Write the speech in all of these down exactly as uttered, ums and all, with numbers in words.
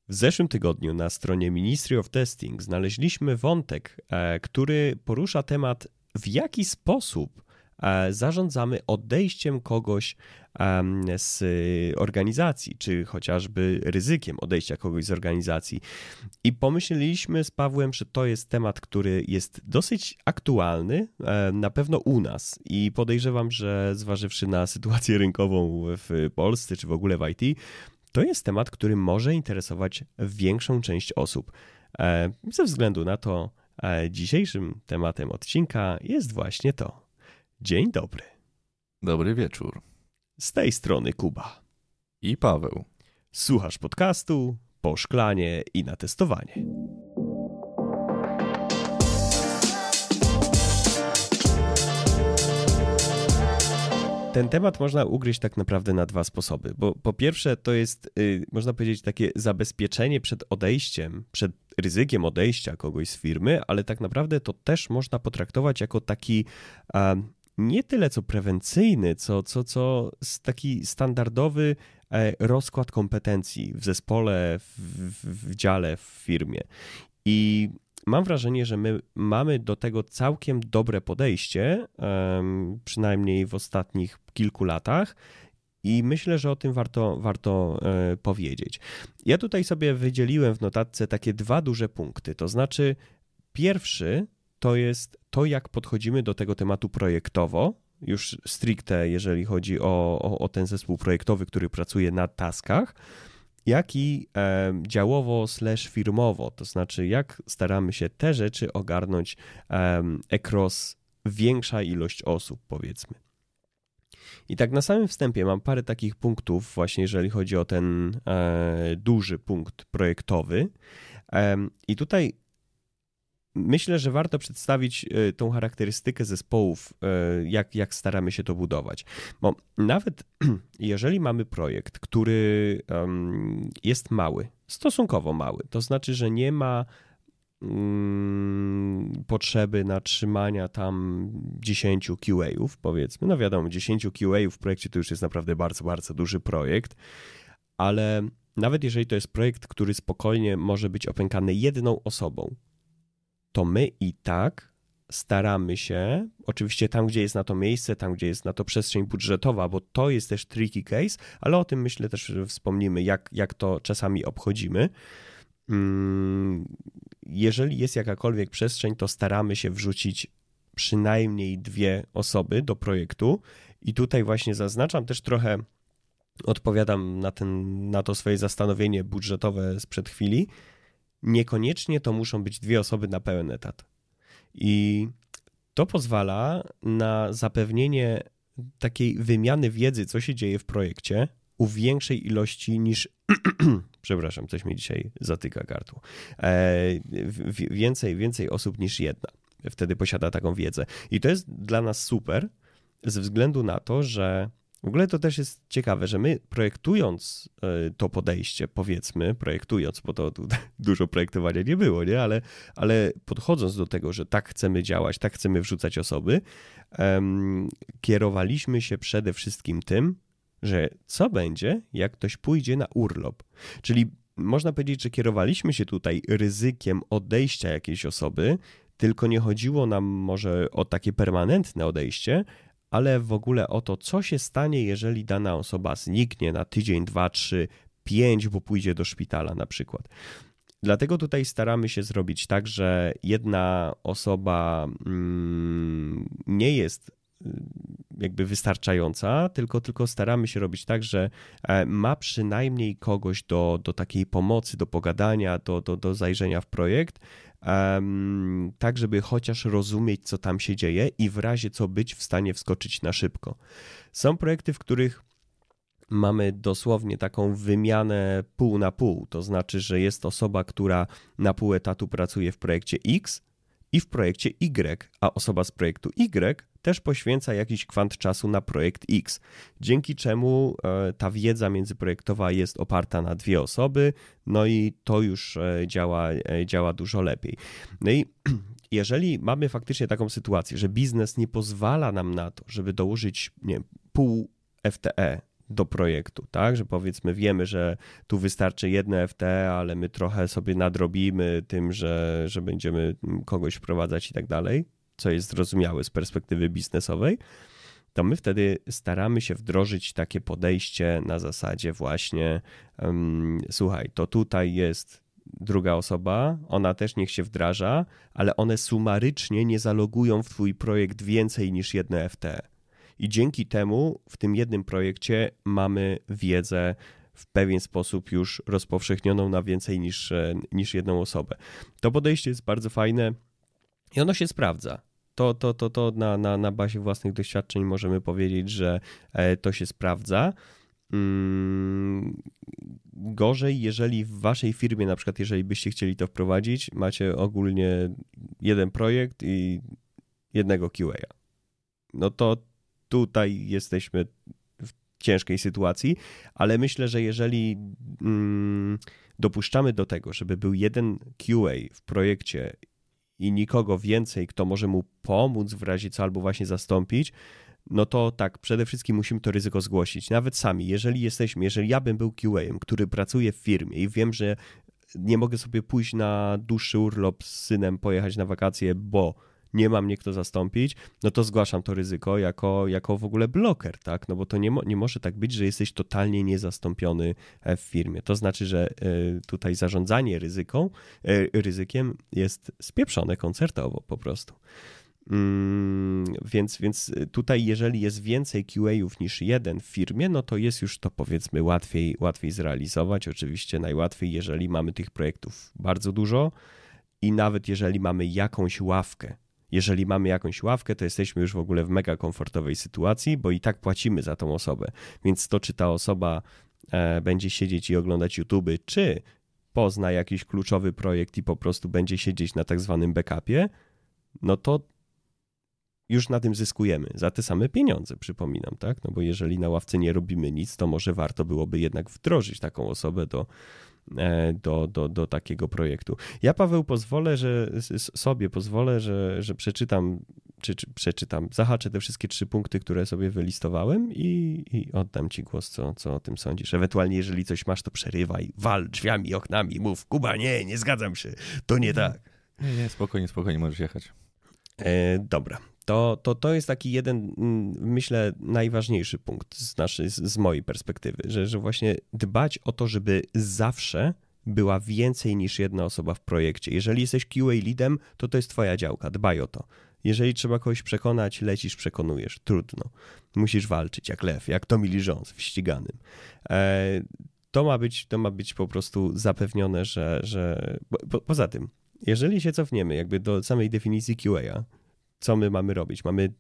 W zeszłym tygodniu na stronie Ministry of Testing znaleźliśmy wątek, który porusza temat, w jaki sposób zarządzamy odejściem kogoś z organizacji, czy chociażby ryzykiem odejścia kogoś z organizacji. I pomyśleliśmy z Pawłem, że to jest temat, który jest dosyć aktualny, na pewno u nas. I podejrzewam, że zważywszy na sytuację rynkową w Polsce, czy w ogóle w I T, to jest temat, który może interesować większą część osób. Ze względu na to dzisiejszym tematem odcinka jest właśnie to. Dzień dobry. Dobry wieczór. Z tej strony Kuba. I Paweł. Słuchasz podcastu Po szklanie i na testowanie. Ten temat można ugryźć tak naprawdę na dwa sposoby, bo po pierwsze to jest, yy, można powiedzieć, takie zabezpieczenie przed odejściem, przed ryzykiem odejścia kogoś z firmy, ale tak naprawdę to też można potraktować jako taki yy, nie tyle co prewencyjny, co, co, co taki standardowy yy, rozkład kompetencji w zespole, w, w, w dziale, w firmie. I mam wrażenie, że my mamy do tego całkiem dobre podejście, przynajmniej w ostatnich kilku latach, i myślę, że o tym warto, warto powiedzieć. Ja tutaj sobie wydzieliłem w notatce takie dwa duże punkty, to znaczy pierwszy to jest to, jak podchodzimy do tego tematu projektowo, już stricte jeżeli chodzi o, o, o ten zespół projektowy, który pracuje nad taskach, jak i e, działowo slash firmowo, to znaczy jak staramy się te rzeczy ogarnąć e, across większa ilość osób, powiedzmy. I tak na samym wstępie mam parę takich punktów właśnie, jeżeli chodzi o ten e, duży punkt projektowy. E, I tutaj myślę, że warto przedstawić tą charakterystykę zespołów, jak, jak staramy się to budować. Bo nawet jeżeli mamy projekt, który jest mały, stosunkowo mały, to znaczy, że nie ma potrzeby na trzymania tam dziesięciu Q A-ów, powiedzmy. No wiadomo, dziesięciu Q A-ów w projekcie to już jest naprawdę bardzo, bardzo duży projekt, ale nawet jeżeli to jest projekt, który spokojnie może być opękany jedną osobą, to my i tak staramy się, oczywiście tam, gdzie jest na to miejsce, tam, gdzie jest na to przestrzeń budżetowa, bo to jest też tricky case, ale o tym myślę też wspomnimy, jak, jak to czasami obchodzimy. Jeżeli jest jakakolwiek przestrzeń, to staramy się wrzucić przynajmniej dwie osoby do projektu i tutaj właśnie zaznaczam też trochę, odpowiadam na, ten, na to swoje zastanowienie budżetowe sprzed chwili. Niekoniecznie to muszą być dwie osoby na pełen etat. I to pozwala na zapewnienie takiej wymiany wiedzy, co się dzieje w projekcie, u większej ilości niż... Przepraszam, coś mi dzisiaj zatyka gardło. E, więcej, więcej osób niż jedna. Wtedy posiada taką wiedzę. I to jest dla nas super, ze względu na to, że w ogóle to też jest ciekawe, że my projektując to podejście, powiedzmy, projektując, bo to, to dużo projektowania nie było, nie? Ale, ale podchodząc do tego, że tak chcemy działać, tak chcemy wrzucać osoby, um, kierowaliśmy się przede wszystkim tym, że co będzie, jak ktoś pójdzie na urlop. Czyli można powiedzieć, że kierowaliśmy się tutaj ryzykiem odejścia jakiejś osoby, tylko nie chodziło nam może o takie permanentne odejście, ale w ogóle o to, co się stanie, jeżeli dana osoba zniknie na tydzień, dwa, trzy, pięć, bo pójdzie do szpitala na przykład. Dlatego tutaj staramy się zrobić tak, że jedna osoba mm, nie jest jakby wystarczająca, tylko, tylko staramy się robić tak, że ma przynajmniej kogoś do, do takiej pomocy, do pogadania, do, do, do zajrzenia w projekt, um, tak żeby chociaż rozumieć, co tam się dzieje i w razie co być w stanie wskoczyć na szybko. Są projekty, w których mamy dosłownie taką wymianę pół na pół, to znaczy, że jest osoba, która na pół etatu pracuje w projekcie X i w projekcie Y, a osoba z projektu Y też poświęca jakiś kwant czasu na projekt X, dzięki czemu ta wiedza międzyprojektowa jest oparta na dwie osoby, no i to już działa, działa dużo lepiej. No i jeżeli mamy faktycznie taką sytuację, że biznes nie pozwala nam na to, żeby dołożyć, nie wiem, pół F T E do projektu, tak? Że powiedzmy wiemy, że tu wystarczy jedno F T, ale my trochę sobie nadrobimy tym, że, że będziemy kogoś wprowadzać i tak dalej, co jest zrozumiałe z perspektywy biznesowej, to my wtedy staramy się wdrożyć takie podejście na zasadzie właśnie um, słuchaj, to tutaj jest druga osoba, ona też niech się wdraża, ale one sumarycznie nie zalogują w twój projekt więcej niż jedno F T. I dzięki temu w tym jednym projekcie mamy wiedzę w pewien sposób już rozpowszechnioną na więcej niż, niż jedną osobę. To podejście jest bardzo fajne i ono się sprawdza. To, to, to, to na, na, na bazie własnych doświadczeń możemy powiedzieć, że to się sprawdza. Hmm, gorzej, jeżeli w waszej firmie, na przykład jeżeli byście chcieli to wprowadzić, macie ogólnie jeden projekt i jednego Q A. No to tutaj jesteśmy w ciężkiej sytuacji, ale myślę, że jeżeli hmm, dopuszczamy do tego, żeby był jeden Q A w projekcie i nikogo więcej, kto może mu pomóc w razie co albo właśnie zastąpić, no to tak, przede wszystkim musimy to ryzyko zgłosić. Nawet sami, jeżeli jesteśmy, jeżeli ja bym był Q A-em, który pracuje w firmie i wiem, że nie mogę sobie pójść na dłuższy urlop z synem, pojechać na wakacje, bo nie ma mnie kto zastąpić, no to zgłaszam to ryzyko jako, jako w ogóle bloker, tak? No bo to nie, mo- nie może tak być, że jesteś totalnie niezastąpiony w firmie. To znaczy, że tutaj zarządzanie ryzyką, ryzykiem jest spieprzone koncertowo po prostu. Mm, więc, więc tutaj jeżeli jest więcej Q A-ów niż jeden w firmie, no to jest już to powiedzmy łatwiej, łatwiej zrealizować. Oczywiście najłatwiej, jeżeli mamy tych projektów bardzo dużo i nawet jeżeli mamy jakąś ławkę. Jeżeli mamy jakąś ławkę, to jesteśmy już w ogóle w mega komfortowej sytuacji, bo i tak płacimy za tą osobę. Więc to, czy ta osoba e, będzie siedzieć i oglądać YouTube, czy pozna jakiś kluczowy projekt i po prostu będzie siedzieć na tak zwanym backupie, no to już na tym zyskujemy za te same pieniądze, przypominam, tak? No bo jeżeli na ławce nie robimy nic, to może warto byłoby jednak wdrożyć taką osobę do, do, do, do takiego projektu. Ja, Paweł, pozwolę, że sobie pozwolę, że, że przeczytam, czy, czy przeczytam, zahaczę te wszystkie trzy punkty, które sobie wylistowałem i, i oddam ci głos, co, co o tym sądzisz. Ewentualnie, jeżeli coś masz, to przerywaj, wal drzwiami, oknami, mów, Kuba, nie, nie zgadzam się, to nie tak. Nie, nie, spokojnie, spokojnie, możesz jechać. E, dobra. To, to, to jest taki jeden, myślę, najważniejszy punkt z, naszej, z mojej perspektywy, że, że właśnie dbać o to, żeby zawsze była więcej niż jedna osoba w projekcie. Jeżeli jesteś Q A leadem, to to jest twoja działka, dbaj o to. Jeżeli trzeba kogoś przekonać, lecisz, przekonujesz, trudno. Musisz walczyć jak lew, jak Tommy Lee Jones w ściganym. E, to ma być, to ma być po prostu zapewnione, że, że... Po, poza tym, jeżeli się cofniemy jakby do samej definicji Q A, co my mamy robić? Mamy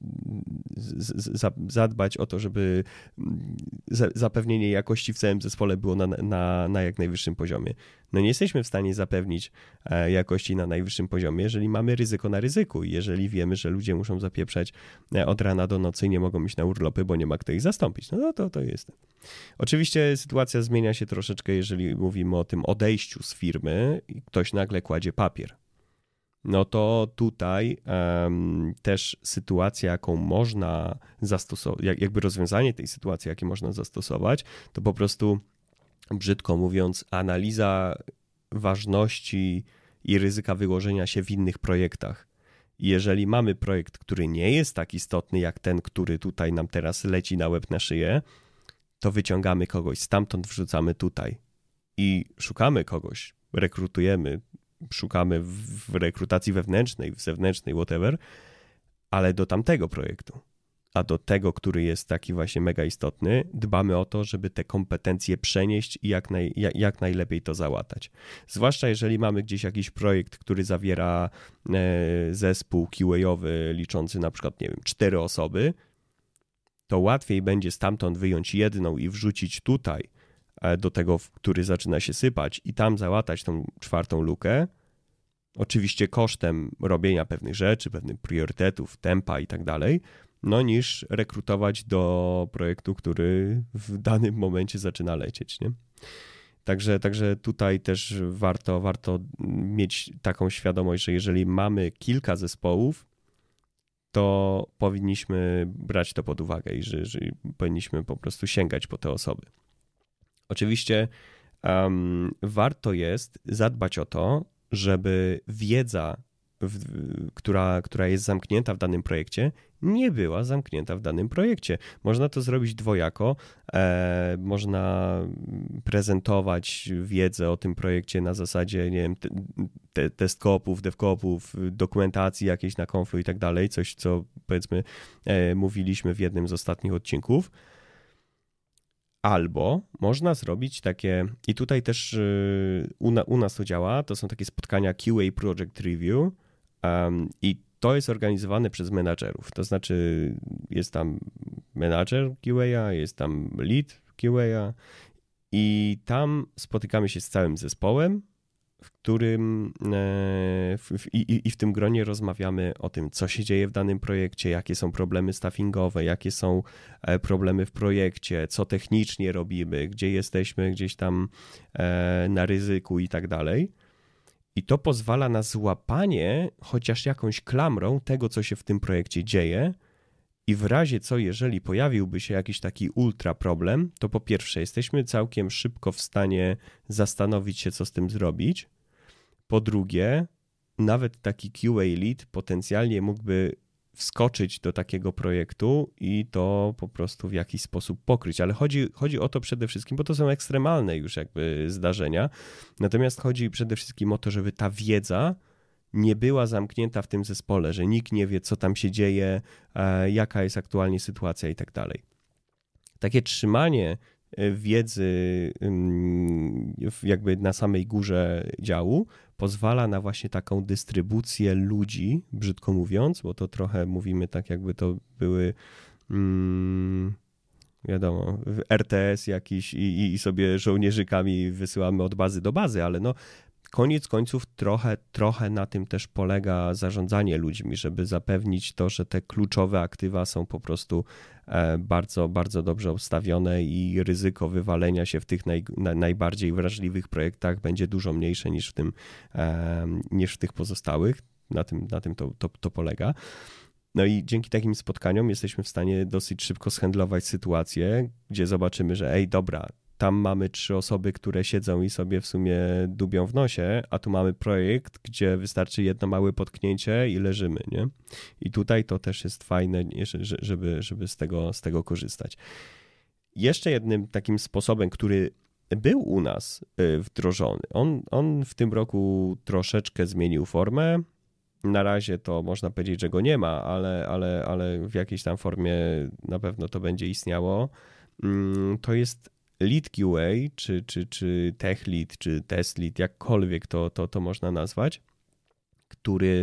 z, z, zadbać o to, żeby zapewnienie jakości w całym zespole było na, na, na jak najwyższym poziomie. No nie jesteśmy w stanie zapewnić jakości na najwyższym poziomie, jeżeli mamy ryzyko na ryzyku i jeżeli wiemy, że ludzie muszą zapieprzać od rana do nocy i nie mogą iść na urlopy, bo nie ma kto ich zastąpić. No to, to jest. Oczywiście sytuacja zmienia się troszeczkę, jeżeli mówimy o tym odejściu z firmy i ktoś nagle kładzie papier. No to tutaj um, też sytuacja, jaką można zastosować, jakby rozwiązanie tej sytuacji, jakie można zastosować, to po prostu, brzydko mówiąc, analiza ważności i ryzyka wyłożenia się w innych projektach. I jeżeli mamy projekt, który nie jest tak istotny jak ten, który tutaj nam teraz leci na łeb na szyję, to wyciągamy kogoś, stamtąd wrzucamy tutaj i szukamy kogoś, rekrutujemy, szukamy w rekrutacji wewnętrznej, w zewnętrznej, whatever, ale do tamtego projektu. A do tego, który jest taki właśnie mega istotny, dbamy o to, żeby te kompetencje przenieść i jak, naj, jak, jak najlepiej to załatać. Zwłaszcza jeżeli mamy gdzieś jakiś projekt, który zawiera e, zespół Q A-owy liczący na przykład, nie wiem, cztery osoby, to łatwiej będzie stamtąd wyjąć jedną i wrzucić tutaj, do tego, który zaczyna się sypać i tam załatać tą czwartą lukę, oczywiście kosztem robienia pewnych rzeczy, pewnych priorytetów, tempa i tak dalej, no niż rekrutować do projektu, który w danym momencie zaczyna lecieć, nie? Także, także tutaj też warto, warto mieć taką świadomość, że jeżeli mamy kilka zespołów, to powinniśmy brać to pod uwagę i że, że powinniśmy po prostu sięgać po te osoby. Oczywiście um, warto jest zadbać o to, żeby wiedza, w, która, która jest zamknięta w danym projekcie, nie była zamknięta w danym projekcie. Można to zrobić dwojako. E, można prezentować wiedzę o tym projekcie na zasadzie, nie wiem, te, te, testkopów, devkopów, dokumentacji jakiejś na Conflu i tak dalej, coś, co powiedzmy e, mówiliśmy w jednym z ostatnich odcinków. Albo można zrobić takie, i tutaj też u, na, u nas to działa, to są takie spotkania Q A Project Review um, i to jest organizowane przez menadżerów, to znaczy jest tam menadżer Q A, jest tam lead Q A i tam spotykamy się z całym zespołem, w którym w, w, i, i w tym gronie rozmawiamy o tym, co się dzieje w danym projekcie, jakie są problemy staffingowe, jakie są problemy w projekcie, co technicznie robimy, gdzie jesteśmy gdzieś tam na ryzyku i tak dalej. I to pozwala na złapanie chociaż jakąś klamrą tego, co się w tym projekcie dzieje i w razie co, jeżeli pojawiłby się jakiś taki ultra problem, to po pierwsze jesteśmy całkiem szybko w stanie zastanowić się, co z tym zrobić. Po drugie, nawet taki Q A lead potencjalnie mógłby wskoczyć do takiego projektu i to po prostu w jakiś sposób pokryć. Ale chodzi, chodzi o to przede wszystkim, bo to są ekstremalne już jakby zdarzenia. Natomiast chodzi przede wszystkim o to, żeby ta wiedza nie była zamknięta w tym zespole, że nikt nie wie, co tam się dzieje, jaka jest aktualnie sytuacja i tak dalej. Takie trzymanie wiedzy jakby na samej górze działu pozwala na właśnie taką dystrybucję ludzi, brzydko mówiąc, bo to trochę mówimy tak, jakby to były hmm, wiadomo, R T S jakiś i, i sobie żołnierzykami wysyłamy od bazy do bazy, ale no koniec końców trochę, trochę na tym też polega zarządzanie ludźmi, żeby zapewnić to, że te kluczowe aktywa są po prostu bardzo, bardzo dobrze obstawione i ryzyko wywalenia się w tych naj, na, najbardziej wrażliwych projektach będzie dużo mniejsze niż w tym, niż w tych pozostałych. Na tym, na tym to, to, to polega. No i dzięki takim spotkaniom jesteśmy w stanie dosyć szybko zhandlować sytuację, gdzie zobaczymy, że ej, dobra, tam mamy trzy osoby, które siedzą i sobie w sumie dubią w nosie, a tu mamy projekt, gdzie wystarczy jedno małe potknięcie i leżymy, nie? I tutaj to też jest fajne, żeby, żeby z tego, z tego korzystać. Jeszcze jednym takim sposobem, który był u nas wdrożony, on, on w tym roku troszeczkę zmienił formę. Na razie to można powiedzieć, że go nie ma, ale, ale, ale w jakiejś tam formie na pewno to będzie istniało. To jest lead Q A, czy, czy, czy tech lead, czy test lead, jakkolwiek to, to, to można nazwać, który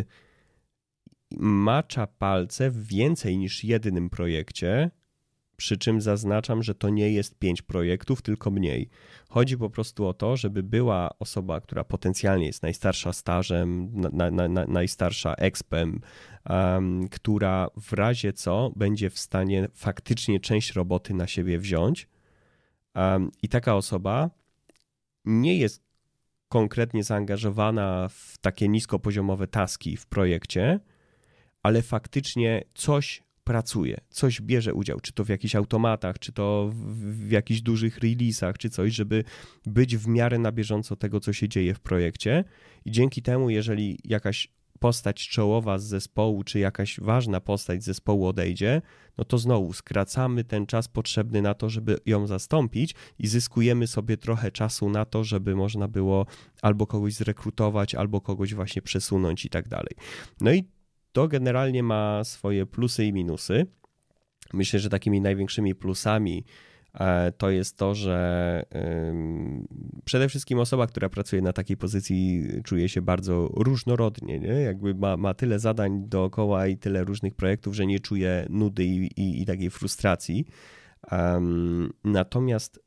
macza palce w więcej niż jednym projekcie, przy czym zaznaczam, że to nie jest pięć projektów, tylko mniej. Chodzi po prostu o to, żeby była osoba, która potencjalnie jest najstarsza stażem, na, na, na, najstarsza expem, um, która w razie co będzie w stanie faktycznie część roboty na siebie wziąć. Um, I taka osoba nie jest konkretnie zaangażowana w takie niskopoziomowe taski w projekcie, ale faktycznie coś pracuje, coś bierze udział, czy to w jakichś automatach, czy to w, w jakichś dużych releasach, czy coś, żeby być w miarę na bieżąco tego, co się dzieje w projekcie i dzięki temu, jeżeli jakaś postać czołowa z zespołu, czy jakaś ważna postać z zespołu odejdzie, no to znowu skracamy ten czas potrzebny na to, żeby ją zastąpić i zyskujemy sobie trochę czasu na to, żeby można było albo kogoś zrekrutować, albo kogoś właśnie przesunąć i tak dalej. No i to generalnie ma swoje plusy i minusy. Myślę, że takimi największymi plusami to jest to, że przede wszystkim osoba, która pracuje na takiej pozycji, czuje się bardzo różnorodnie, nie? Jakby ma, ma tyle zadań dookoła i tyle różnych projektów, że nie czuje nudy i, i, i takiej frustracji. Um, natomiast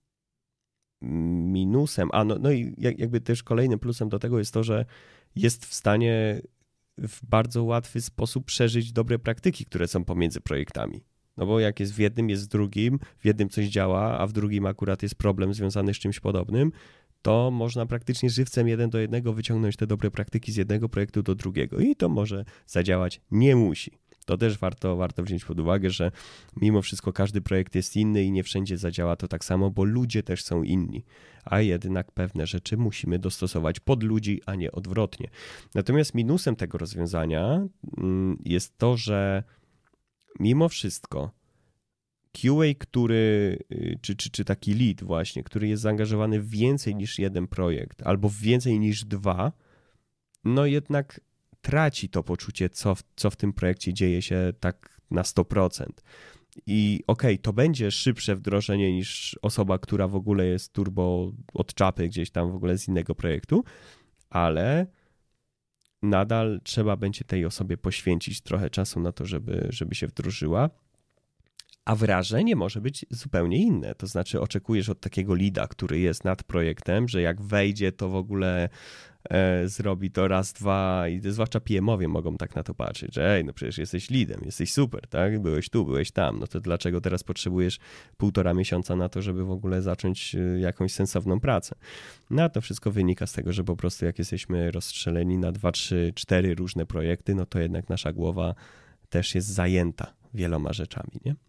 minusem, a no, no i jakby też kolejnym plusem do tego jest to, że jest w stanie w bardzo łatwy sposób przeżyć dobre praktyki, które są pomiędzy projektami. No bo jak jest w jednym, jest w drugim, w jednym coś działa, a w drugim akurat jest problem związany z czymś podobnym, to można praktycznie żywcem jeden do jednego wyciągnąć te dobre praktyki z jednego projektu do drugiego i to może zadziałać, nie musi. To też warto, warto wziąć pod uwagę, że mimo wszystko każdy projekt jest inny i nie wszędzie zadziała to tak samo, bo ludzie też są inni, a jednak pewne rzeczy musimy dostosować pod ludzi, a nie odwrotnie. Natomiast minusem tego rozwiązania jest to, że mimo wszystko Q A, który, czy, czy, czy taki lead właśnie, który jest zaangażowany w więcej niż jeden projekt albo w więcej niż dwa, no jednak traci to poczucie, co w, co w tym projekcie dzieje się tak na sto procent. I okej, okay, to będzie szybsze wdrożenie niż osoba, która w ogóle jest turbo od czapy gdzieś tam w ogóle z innego projektu, ale nadal trzeba będzie tej osobie poświęcić trochę czasu na to, żeby, żeby się wdrożyła. A wrażenie może być zupełnie inne. To znaczy oczekujesz od takiego leada, który jest nad projektem, że jak wejdzie, to w ogóle e, zrobi to raz, dwa i zwłaszcza P M owie mogą tak na to patrzeć, że ej, no przecież jesteś leadem, jesteś super, tak? Byłeś tu, byłeś tam, no to dlaczego teraz potrzebujesz półtora miesiąca na to, żeby w ogóle zacząć jakąś sensowną pracę? No a to wszystko wynika z tego, że po prostu jak jesteśmy rozstrzeleni na dwa, trzy, cztery różne projekty, no to jednak nasza głowa też jest zajęta wieloma rzeczami, nie?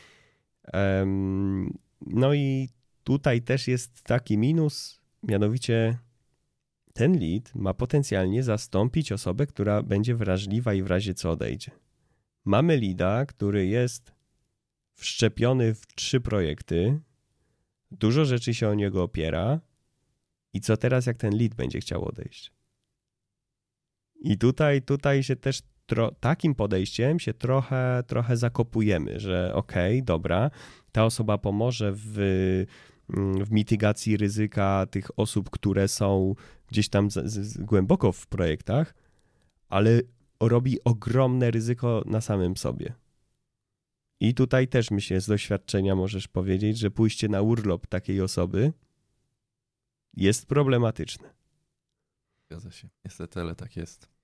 No i tutaj też jest taki minus, mianowicie ten lead ma potencjalnie zastąpić osobę, która będzie wrażliwa i w razie co odejdzie. Mamy leada, który jest wszczepiony w trzy projekty, dużo rzeczy się o niego opiera i co teraz, jak ten lead będzie chciał odejść? I tutaj, tutaj się też Tro, takim podejściem się trochę, trochę zakopujemy, że okej, okay, dobra, ta osoba pomoże w, w mitygacji ryzyka tych osób, które są gdzieś tam z, z, głęboko w projektach, ale robi ogromne ryzyko na samym sobie. I tutaj też myślę, z doświadczenia możesz powiedzieć, że pójście na urlop takiej osoby jest problematyczne. Zgadza się. Niestety, ale tak jest.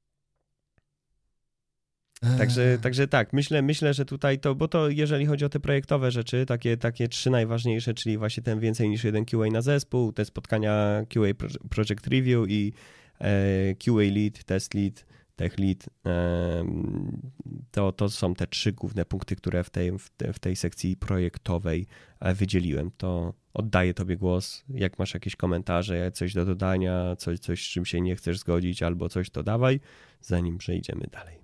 Także, także tak, myślę, myślę, że tutaj to, bo to jeżeli chodzi o te projektowe rzeczy, takie, takie trzy najważniejsze, czyli właśnie ten więcej niż jeden Q A na zespół, te spotkania Q A Project Review i e, Q A Lead, Test Lead, Tech Lead, e, to, to są te trzy główne punkty, które w tej, w, te, w tej sekcji projektowej wydzieliłem. To oddaję tobie głos, jak masz jakieś komentarze, coś do dodania, coś, coś z czym się nie chcesz zgodzić albo coś, to dawaj, zanim przejdziemy dalej.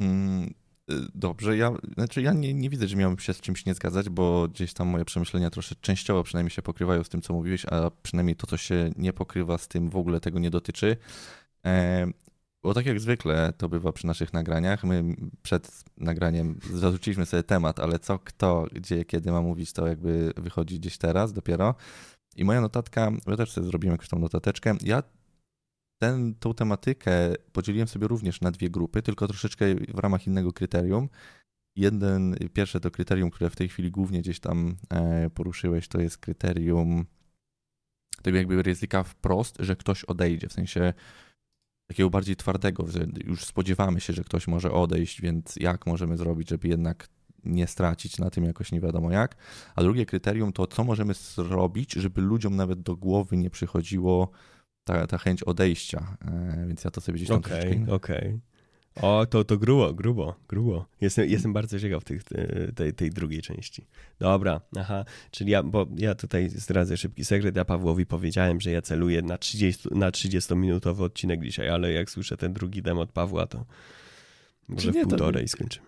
Dobrze, ja, znaczy ja nie, nie widzę, że miałbym się z czymś nie zgadzać, bo gdzieś tam moje przemyślenia troszkę częściowo przynajmniej się pokrywają z tym, co mówiłeś, a przynajmniej to, co się nie pokrywa z tym, w ogóle tego nie dotyczy. Bo tak jak zwykle to bywa przy naszych nagraniach, my przed nagraniem zarzuciliśmy sobie temat, ale co, kto, gdzie, kiedy ma mówić, to jakby wychodzi gdzieś teraz dopiero. I moja notatka, ja też sobie zrobiłem jakąś tą notateczkę, ja Ten, tą tematykę podzieliłem sobie również na dwie grupy, tylko troszeczkę w ramach innego kryterium. Jeden, pierwsze to kryterium, które w tej chwili głównie gdzieś tam poruszyłeś, to jest kryterium tego jakby ryzyka wprost, że ktoś odejdzie, w sensie takiego bardziej twardego, że już spodziewamy się, że ktoś może odejść, więc jak możemy zrobić, żeby jednak nie stracić na tym jakoś nie wiadomo jak. A drugie kryterium to co możemy zrobić, żeby ludziom nawet do głowy nie przychodziło Ta, ta chęć odejścia, więc ja to sobie gdzieś tam Okej, troszeczkę... okej. O, to, to grubo, grubo, grubo. Jestem, jestem bardzo ciekaw tych, tej, tej drugiej części. Dobra, aha, czyli ja, bo ja tutaj zdradzę szybki sekret, ja Pawłowi powiedziałem, że ja celuję na trzydzieści, na trzydziestominutowy odcinek dzisiaj, ale jak słyszę ten drugi demo od Pawła, to może nie, w półtorej to... skończymy.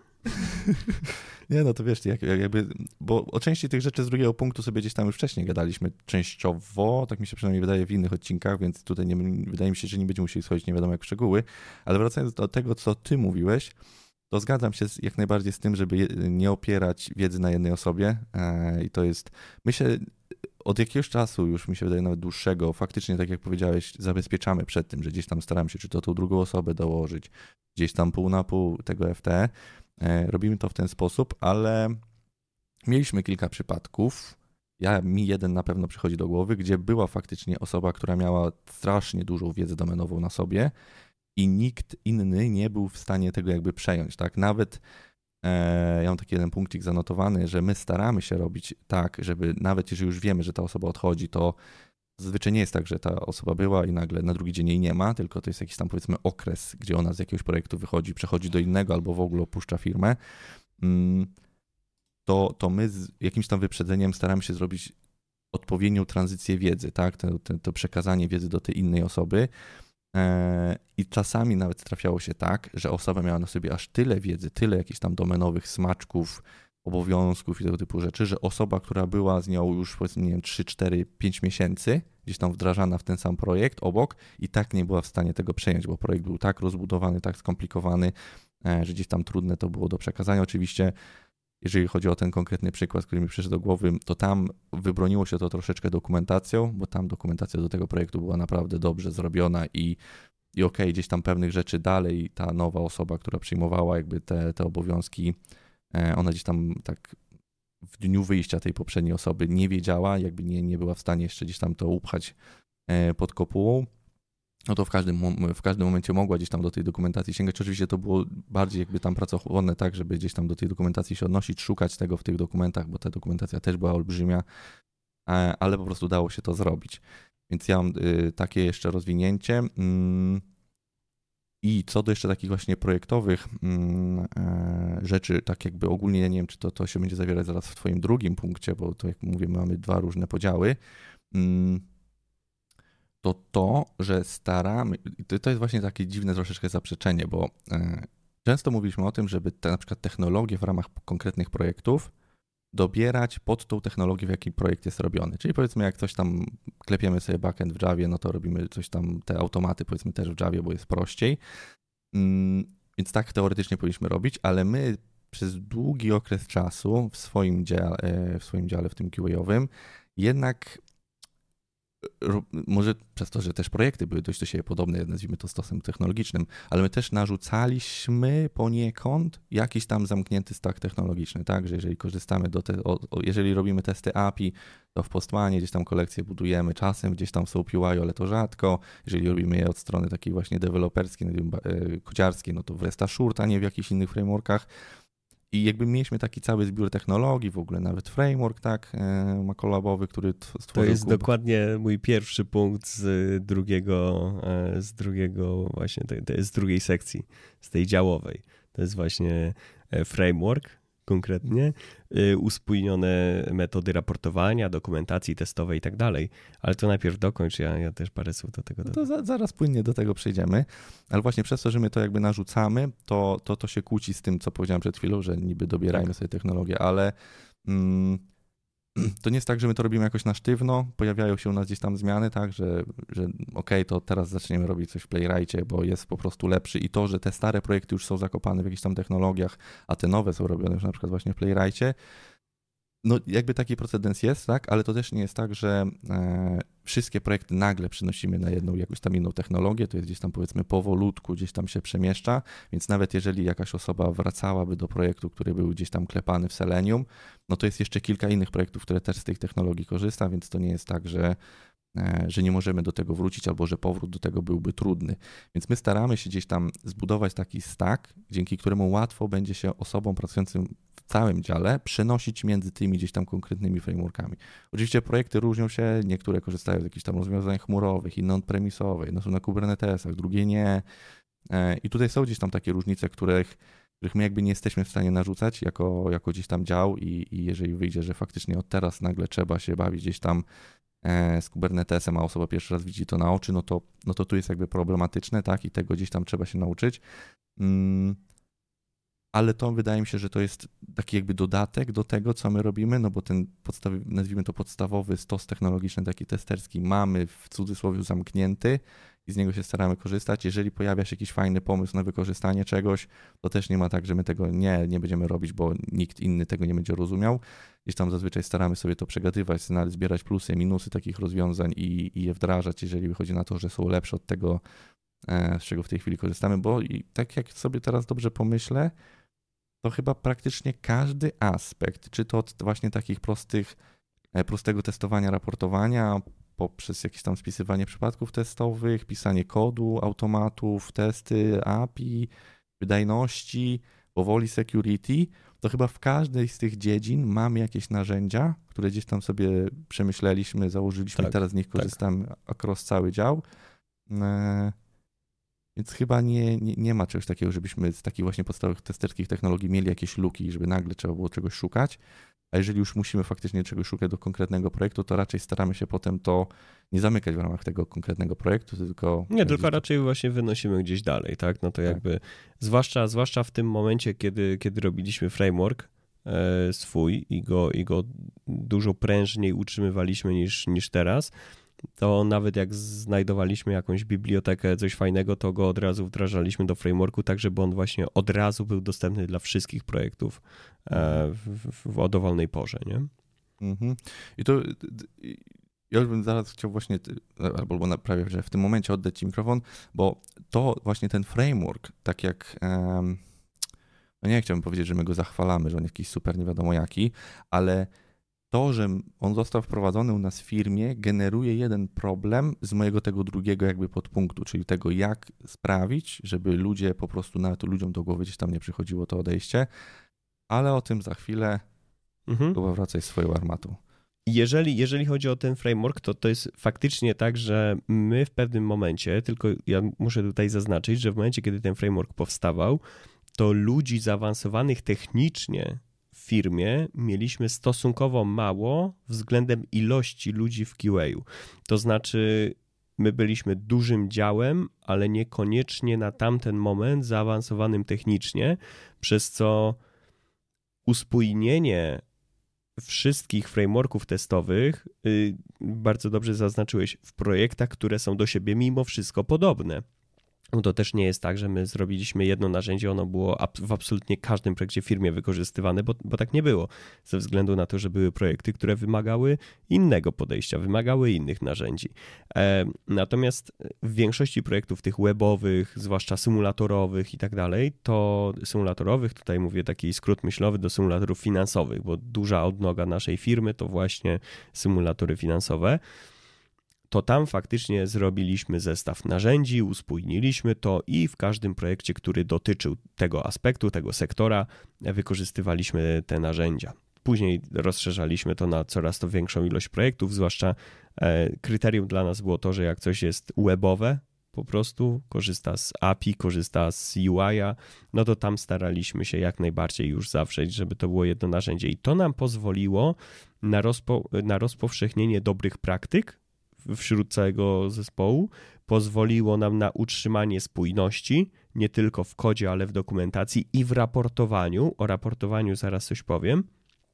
Nie, no to wiesz, jak, jakby, bo o części tych rzeczy z drugiego punktu sobie gdzieś tam już wcześniej gadaliśmy częściowo, tak mi się przynajmniej wydaje w innych odcinkach, więc tutaj nie, wydaje mi się, że nie będziemy musieli schodzić nie wiadomo jak w szczegóły, ale wracając do tego, co ty mówiłeś, to zgadzam się z, jak najbardziej z tym, żeby nie opierać wiedzy na jednej osobie i to jest, myślę, od jakiegoś czasu już mi się wydaje nawet dłuższego, faktycznie tak jak powiedziałeś, zabezpieczamy przed tym, że gdzieś tam staramy się czy to tą drugą osobę dołożyć, gdzieś tam pół na pół tego F T. Robimy to w ten sposób, ale mieliśmy kilka przypadków. Ja, mi jeden na pewno przychodzi do głowy, gdzie była faktycznie osoba, która miała strasznie dużą wiedzę domenową na sobie i nikt inny nie był w stanie tego jakby przejąć, tak? Nawet e, ja mam taki jeden punkcik zanotowany, że my staramy się robić tak, żeby nawet jeżeli już wiemy, że ta osoba odchodzi, to zazwyczaj nie jest tak, że ta osoba była i nagle na drugi dzień jej nie ma, tylko to jest jakiś tam powiedzmy okres, gdzie ona z jakiegoś projektu wychodzi, przechodzi do innego albo w ogóle opuszcza firmę, to, to my z jakimś tam wyprzedzeniem staramy się zrobić odpowiednią tranzycję wiedzy, tak? To, to, to przekazanie wiedzy do tej innej osoby. I czasami nawet trafiało się tak, że osoba miała na sobie aż tyle wiedzy, tyle jakichś tam domenowych smaczków, obowiązków i tego typu rzeczy, że osoba, która była z nią już powiedzmy, nie wiem, trzy, cztery, pięć miesięcy, gdzieś tam wdrażana w ten sam projekt obok i tak nie była w stanie tego przejąć, bo projekt był tak rozbudowany, tak skomplikowany, że gdzieś tam trudne to było do przekazania. Oczywiście jeżeli chodzi o ten konkretny przykład, który mi przyszedł do głowy, to tam wybroniło się to troszeczkę dokumentacją, bo tam dokumentacja do tego projektu była naprawdę dobrze zrobiona i, i okej, okay, gdzieś tam pewnych rzeczy dalej ta nowa osoba, która przyjmowała jakby te, te obowiązki, ona gdzieś tam tak w dniu wyjścia tej poprzedniej osoby nie wiedziała, jakby nie, nie była w stanie jeszcze gdzieś tam to upchać pod kopułą, no to w każdym, w każdym momencie mogła gdzieś tam do tej dokumentacji sięgać. Oczywiście to było bardziej jakby tam pracochłonne, tak, żeby gdzieś tam do tej dokumentacji się odnosić, szukać tego w tych dokumentach, bo ta dokumentacja też była olbrzymia, ale po prostu dało się to zrobić. Więc ja mam takie jeszcze rozwinięcie. I co do jeszcze takich właśnie projektowych rzeczy, tak jakby ogólnie, ja nie wiem, czy to, to się będzie zawierać zaraz w twoim drugim punkcie, bo to jak mówię, mamy dwa różne podziały, to to, że staramy, to jest właśnie takie dziwne troszeczkę zaprzeczenie, bo często mówiliśmy o tym, żeby te, na przykład technologie w ramach konkretnych projektów dobierać pod tą technologię, w jakiej projekt jest robiony. Czyli powiedzmy, jak coś tam klepiemy sobie backend w Javie, no to robimy coś tam, te automaty powiedzmy też w Javie, bo jest prościej. Więc tak teoretycznie powinniśmy robić, ale my przez długi okres czasu w swoim dziale, w swoim dziale, w tym Q A-owym, jednak może przez to, że też projekty były dość do siebie podobne, nazwijmy to stosem technologicznym, ale my też narzucaliśmy poniekąd jakiś tam zamknięty stack technologiczny, tak, że jeżeli korzystamy do te, o, jeżeli robimy testy A P I, to w Postmanie gdzieś tam kolekcje budujemy, czasem gdzieś tam są P Y, ale to rzadko, jeżeli robimy je od strony takiej właśnie deweloperskiej, kodziarskiej, no to w Rest Assured, a nie w jakichś innych frameworkach. I jakby mieliśmy taki cały zbiór technologii, w ogóle nawet framework, tak, makolabowy, który stworzył. To jest Kub. dokładnie mój pierwszy punkt z drugiego, z drugiego właśnie, z drugiej sekcji, z tej działowej. To jest właśnie framework konkretnie, uspójnione metody raportowania, dokumentacji testowej i tak dalej. Ale to najpierw dokończ, ja, ja też parę słów do tego. No to za, zaraz płynnie do tego przejdziemy, ale właśnie przez to, że my to jakby narzucamy, to to, to się kłóci z tym, co powiedziałem przed chwilą, że niby dobierajmy tak. sobie technologię, ale mm, to nie jest tak, że my to robimy jakoś na sztywno, pojawiają się u nas gdzieś tam zmiany, tak, że, że okej, okay, to teraz zaczniemy robić coś w Playwrightie, bo jest po prostu lepszy i to, że te stare projekty już są zakopane w jakichś tam technologiach, a te nowe są robione już na przykład właśnie w Playwrightie, no jakby taki precedens jest, tak, ale to też nie jest tak, że e, wszystkie projekty nagle przynosimy na jedną jakąś tam inną technologię, to jest gdzieś tam powiedzmy powolutku, gdzieś tam się przemieszcza, więc nawet jeżeli jakaś osoba wracałaby do projektu, który był gdzieś tam klepany w Selenium, no to jest jeszcze kilka innych projektów, które też z tych technologii korzysta, więc to nie jest tak, że że nie możemy do tego wrócić albo że powrót do tego byłby trudny. Więc my staramy się gdzieś tam zbudować taki stack, dzięki któremu łatwo będzie się osobom pracującym w całym dziale przenosić między tymi gdzieś tam konkretnymi frameworkami. Oczywiście projekty różnią się, niektóre korzystają z jakichś tam rozwiązań chmurowych, inne on-premisowych, jedne są na Kubernetesach, drugie nie. I tutaj są gdzieś tam takie różnice, których których my jakby nie jesteśmy w stanie narzucać jako, jako gdzieś tam dział i, i jeżeli wyjdzie, że faktycznie od teraz nagle trzeba się bawić gdzieś tam z Kubernetesem, a osoba pierwszy raz widzi to na oczy, no to, no to tu jest jakby problematyczne, tak, i tego gdzieś tam trzeba się nauczyć. Mm, ale to wydaje mi się, że to jest taki jakby dodatek do tego, co my robimy, no bo ten podstaw, nazwijmy to podstawowy stos technologiczny, taki testerski mamy w cudzysłowie zamknięty i z niego się staramy korzystać. Jeżeli pojawia się jakiś fajny pomysł na wykorzystanie czegoś, to też nie ma tak, że my tego nie, nie będziemy robić, bo nikt inny tego nie będzie rozumiał. Gdzieś tam zazwyczaj staramy sobie to przegadywać, zbierać plusy, minusy takich rozwiązań i, i je wdrażać, jeżeli wychodzi na to, że są lepsze od tego, z czego w tej chwili korzystamy, bo i tak jak sobie teraz dobrze pomyślę, to chyba praktycznie każdy aspekt, czy to od właśnie takich prostych, prostego testowania, raportowania, poprzez jakieś tam spisywanie przypadków testowych, pisanie kodu, automatów, testy A P I, wydajności, powoli security, to chyba w każdej z tych dziedzin mamy jakieś narzędzia, które gdzieś tam sobie przemyśleliśmy, założyliśmy Tak, i teraz z nich korzystamy tak. across cały dział. Więc chyba nie, nie, nie ma czegoś takiego, żebyśmy z takich właśnie podstawowych testerskich technologii mieli jakieś luki, żeby nagle trzeba było czegoś szukać. A jeżeli już musimy faktycznie czegoś szukać do konkretnego projektu, to raczej staramy się potem to nie zamykać w ramach tego konkretnego projektu, tylko... Nie, tylko raczej właśnie wynosimy gdzieś dalej, tak? No to jakby, tak. zwłaszcza, zwłaszcza w tym momencie, kiedy, kiedy robiliśmy framework e, swój i go, i go dużo prężniej utrzymywaliśmy niż, niż teraz, to nawet jak znajdowaliśmy jakąś bibliotekę, coś fajnego, to go od razu wdrażaliśmy do frameworku, tak żeby on właśnie od razu był dostępny dla wszystkich projektów w, w, w dowolnej porze, nie? Mhm. I to ja już bym zaraz chciał właśnie, albo na prawie, że w tym momencie oddać ci mikrofon, bo to właśnie ten framework, tak jak, no nie chciałbym powiedzieć, że my go zachwalamy, że on jest jakiś super nie wiadomo jaki, ale to, że on został wprowadzony u nas w firmie, generuje jeden problem z mojego tego drugiego jakby podpunktu, czyli tego, jak sprawić, żeby ludzie po prostu, nawet ludziom do głowy gdzieś tam nie przychodziło to odejście, ale o tym za chwilę mhm. chyba wracaj swoją armatą. Jeżeli, jeżeli chodzi o ten framework, to to jest faktycznie tak, że my w pewnym momencie, tylko ja muszę tutaj zaznaczyć, że w momencie, kiedy ten framework powstawał, to ludzi zaawansowanych technicznie w firmie mieliśmy stosunkowo mało względem ilości ludzi w Q A. To znaczy my byliśmy dużym działem, ale niekoniecznie na tamten moment zaawansowanym technicznie, przez co uspójnienie wszystkich frameworków testowych, yy, bardzo dobrze zaznaczyłeś, w projektach, które są do siebie mimo wszystko podobne. No to też nie jest tak, że my zrobiliśmy jedno narzędzie, ono było w absolutnie każdym projekcie w firmie wykorzystywane, bo, bo tak nie było, ze względu na to, że były projekty, które wymagały innego podejścia, wymagały innych narzędzi. E, natomiast w większości projektów tych webowych, zwłaszcza symulatorowych i tak dalej, to symulatorowych, tutaj mówię taki skrót myślowy do symulatorów finansowych, bo duża odnoga naszej firmy to właśnie symulatory finansowe, to tam faktycznie zrobiliśmy zestaw narzędzi, uspójniliśmy to i w każdym projekcie, który dotyczył tego aspektu, tego sektora, wykorzystywaliśmy te narzędzia. Później rozszerzaliśmy to na coraz to większą ilość projektów, zwłaszcza kryterium dla nas było to, że jak coś jest webowe, po prostu korzysta z A P I, korzysta z U I-a, no to tam staraliśmy się jak najbardziej już zawrzeć, żeby to było jedno narzędzie. I to nam pozwoliło na, rozpo, na rozpowszechnienie dobrych praktyk wśród całego zespołu, pozwoliło nam na utrzymanie spójności, nie tylko w kodzie, ale w dokumentacji i w raportowaniu. O raportowaniu zaraz coś powiem.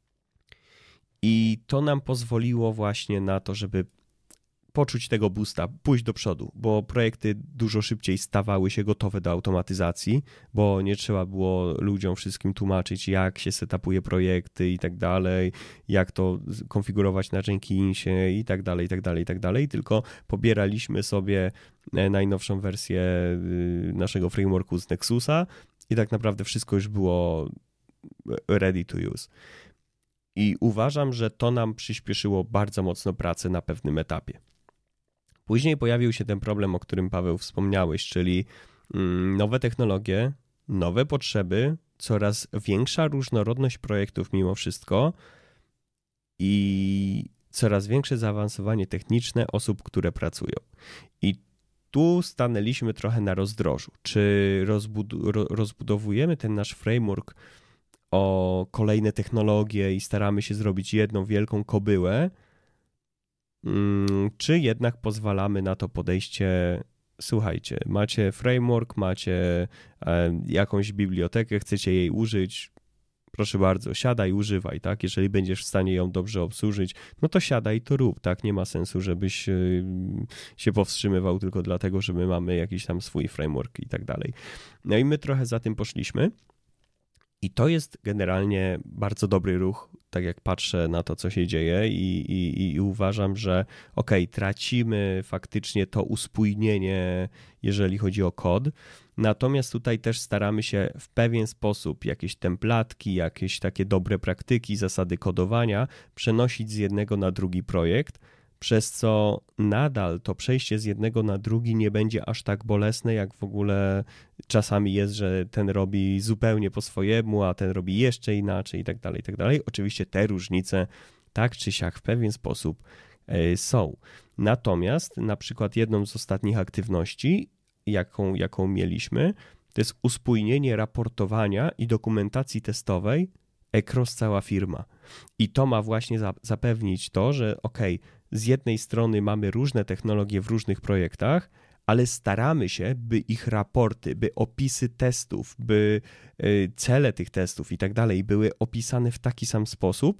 I to nam pozwoliło właśnie na to, żeby poczuć tego boosta, pójść do przodu, bo projekty dużo szybciej stawały się gotowe do automatyzacji, bo nie trzeba było ludziom wszystkim tłumaczyć, jak się setupuje projekty i tak dalej, jak to konfigurować na Jenkinsie i tak dalej, i tak dalej, i tak dalej, tylko pobieraliśmy sobie najnowszą wersję naszego frameworku z Nexusa i tak naprawdę wszystko już było ready to use. I uważam, że to nam przyspieszyło bardzo mocno pracę na pewnym etapie. Później pojawił się ten problem, o którym Paweł wspomniałeś, czyli nowe technologie, nowe potrzeby, coraz większa różnorodność projektów mimo wszystko i coraz większe zaawansowanie techniczne osób, które pracują. I tu stanęliśmy trochę na rozdrożu. Czy rozbud- rozbudowujemy ten nasz framework o kolejne technologie i staramy się zrobić jedną wielką kobyłę, czy jednak pozwalamy na to podejście, słuchajcie, macie framework, macie jakąś bibliotekę, chcecie jej użyć, proszę bardzo, siadaj, używaj, tak? Jeżeli będziesz w stanie ją dobrze obsłużyć, no to siadaj, to rób, tak? Nie ma sensu, żebyś się powstrzymywał tylko dlatego, że my mamy jakiś tam swój framework i tak dalej. No i my trochę za tym poszliśmy. I to jest generalnie bardzo dobry ruch, tak jak patrzę na to, co się dzieje i, i, i uważam, że okej, okay, tracimy faktycznie to uspójnienie, jeżeli chodzi o kod, natomiast tutaj też staramy się w pewien sposób jakieś templatki, jakieś takie dobre praktyki, zasady kodowania przenosić z jednego na drugi projekt, przez co nadal to przejście z jednego na drugi nie będzie aż tak bolesne, jak w ogóle czasami jest, że ten robi zupełnie po swojemu, a ten robi jeszcze inaczej i tak dalej, i tak dalej. Oczywiście te różnice tak czy siak w pewien sposób są. Natomiast na przykład jedną z ostatnich aktywności, jaką, jaką mieliśmy, to jest uspójnienie raportowania i dokumentacji testowej across cała firma. I to ma właśnie zapewnić to, że ok, z jednej strony mamy różne technologie w różnych projektach, ale staramy się, by ich raporty, by opisy testów, by cele tych testów i tak dalej były opisane w taki sam sposób,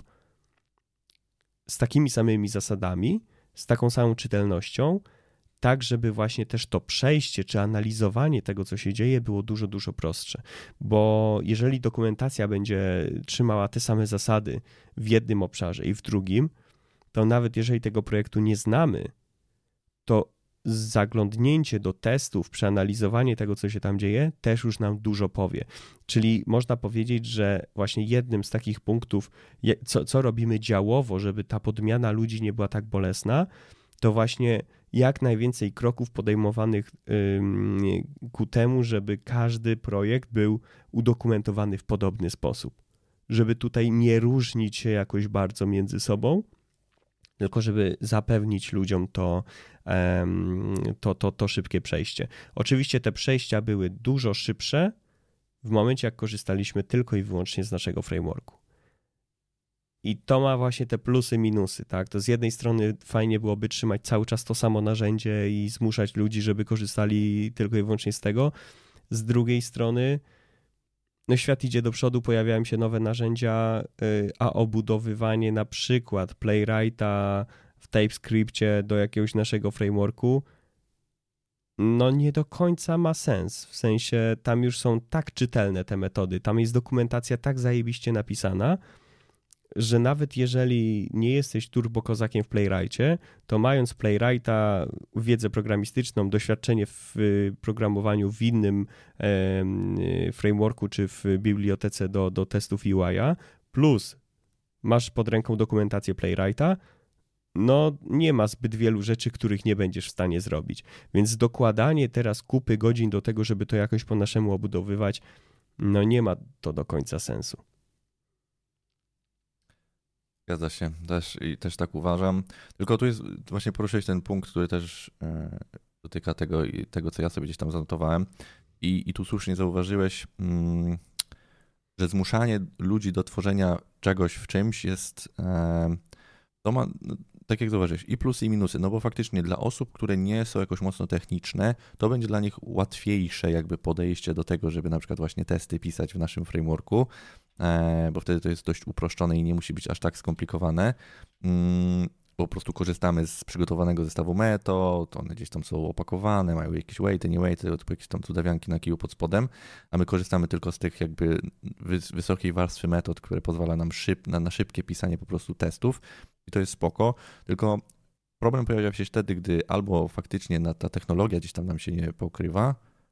z takimi samymi zasadami, z taką samą czytelnością, tak żeby właśnie też to przejście czy analizowanie tego, co się dzieje, było dużo, dużo prostsze. Bo jeżeli dokumentacja będzie trzymała te same zasady w jednym obszarze i w drugim, to nawet jeżeli tego projektu nie znamy, to zaglądnięcie do testów, przeanalizowanie tego, co się tam dzieje, też już nam dużo powie. Czyli można powiedzieć, że właśnie jednym z takich punktów, co, co robimy działowo, żeby ta podmiana ludzi nie była tak bolesna, to właśnie jak najwięcej kroków podejmowanych ku temu, żeby każdy projekt był udokumentowany w podobny sposób. Żeby tutaj nie różnić się jakoś bardzo między sobą, tylko żeby zapewnić ludziom to, to, to, to szybkie przejście. Oczywiście te przejścia były dużo szybsze w momencie, jak korzystaliśmy tylko i wyłącznie z naszego frameworku. I to ma właśnie te plusy, minusy, tak? To z jednej strony fajnie byłoby trzymać cały czas to samo narzędzie i zmuszać ludzi, żeby korzystali tylko i wyłącznie z tego. Z drugiej strony no świat idzie do przodu, pojawiają się nowe narzędzia, a obudowywanie na przykład Playwrighta w TypeScriptie do jakiegoś naszego frameworku no nie do końca ma sens. W sensie tam już są tak czytelne te metody, tam jest dokumentacja tak zajebiście napisana, że nawet jeżeli nie jesteś turbokozakiem w Playwrightie, to mając Playwrighta, wiedzę programistyczną, doświadczenie w programowaniu w innym e, frameworku czy w bibliotece do, do testów U I a, plus masz pod ręką dokumentację Playwrighta, no nie ma zbyt wielu rzeczy, których nie będziesz w stanie zrobić. Więc dokładanie teraz kupy godzin do tego, żeby to jakoś po naszemu obudowywać, no nie ma to do końca sensu. Zgadza się, też, i też tak uważam. Tylko tu jest, właśnie poruszyłeś ten punkt, który też e, dotyka tego, tego, co ja sobie gdzieś tam zanotowałem. I, i tu słusznie zauważyłeś, mm, że zmuszanie ludzi do tworzenia czegoś w czymś jest, e, to ma, no, tak jak zauważyłeś, i plusy, i minusy. No bo faktycznie dla osób, które nie są jakoś mocno techniczne, to będzie dla nich łatwiejsze jakby podejście do tego, żeby na przykład właśnie testy pisać w naszym frameworku, bo wtedy to jest dość uproszczone i nie musi być aż tak skomplikowane. Po prostu korzystamy z przygotowanego zestawu metod, one gdzieś tam są opakowane, mają jakieś weighty, nie weighty, jakieś tam cudawianki na kiju pod spodem, a my korzystamy tylko z tych jakby wysokiej warstwy metod, które pozwala nam szyb, na, na szybkie pisanie po prostu testów i to jest spoko, tylko problem pojawia się wtedy, gdy albo faktycznie ta technologia gdzieś tam nam się nie pokrywa,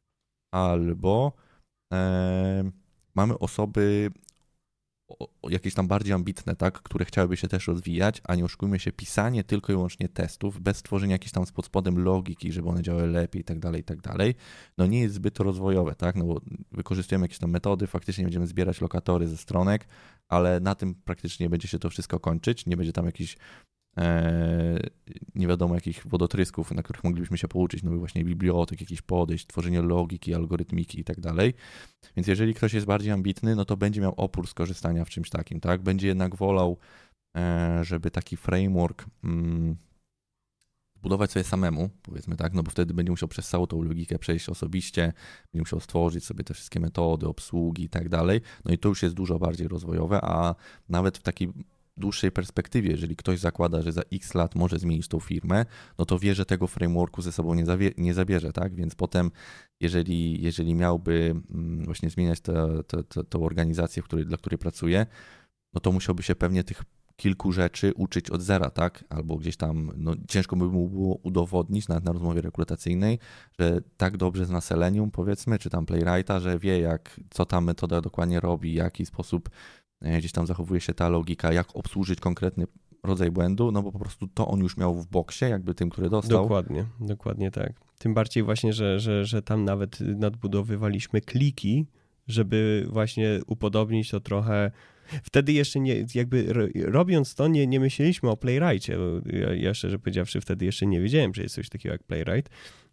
albo e, mamy osoby jakieś tam bardziej ambitne, tak, które chciałyby się też rozwijać, a nie oszukujmy się, pisanie tylko i wyłącznie testów, bez tworzenia jakiejś tam pod spodem logiki, żeby one działały lepiej i tak dalej, i tak dalej, no nie jest zbyt rozwojowe, tak, no bo wykorzystujemy jakieś tam metody, faktycznie będziemy zbierać lokatory ze stronek, ale na tym praktycznie będzie się to wszystko kończyć, nie będzie tam jakichś e, nie wiadomo jakich wodotrysków, na których moglibyśmy się pouczyć, no właśnie bibliotek, jakichś podejść, tworzenie logiki, algorytmiki i tak dalej. Więc jeżeli ktoś jest bardziej ambitny, no to będzie miał opór skorzystania w czymś takim, tak? Będzie jednak wolał, żeby taki framework budować sobie samemu, powiedzmy tak, no bo wtedy będzie musiał przez całą tą logikę przejść osobiście, będzie musiał stworzyć sobie te wszystkie metody, obsługi i tak dalej. No i to już jest dużo bardziej rozwojowe, a nawet w takiej dłuższej perspektywie, jeżeli ktoś zakłada, że za x lat może zmienić tą firmę, no to wie, że tego frameworku ze sobą nie, zawie- nie zabierze, tak? Więc potem, jeżeli, jeżeli miałby właśnie zmieniać tę organizację, w której, dla której pracuje, no to musiałby się pewnie tych kilku rzeczy uczyć od zera, tak? Albo gdzieś tam, no ciężko by mu było udowodnić, nawet na rozmowie rekrutacyjnej, że tak dobrze zna Selenium, powiedzmy, czy tam Playwrighta, że wie, jak, co ta metoda dokładnie robi, w jaki sposób gdzieś tam zachowuje się ta logika, jak obsłużyć konkretny rodzaj błędu, no bo po prostu to on już miał w boksie, jakby tym, który dostał. Dokładnie, dokładnie tak. Tym bardziej właśnie, że, że, że tam nawet nadbudowywaliśmy kliki, żeby właśnie upodobnić to trochę. Wtedy jeszcze nie, jakby robiąc to, nie, nie myśleliśmy o playwrightie. Ja, ja szczerze powiedziawszy, wtedy jeszcze nie wiedziałem, że jest coś takiego jak playwright.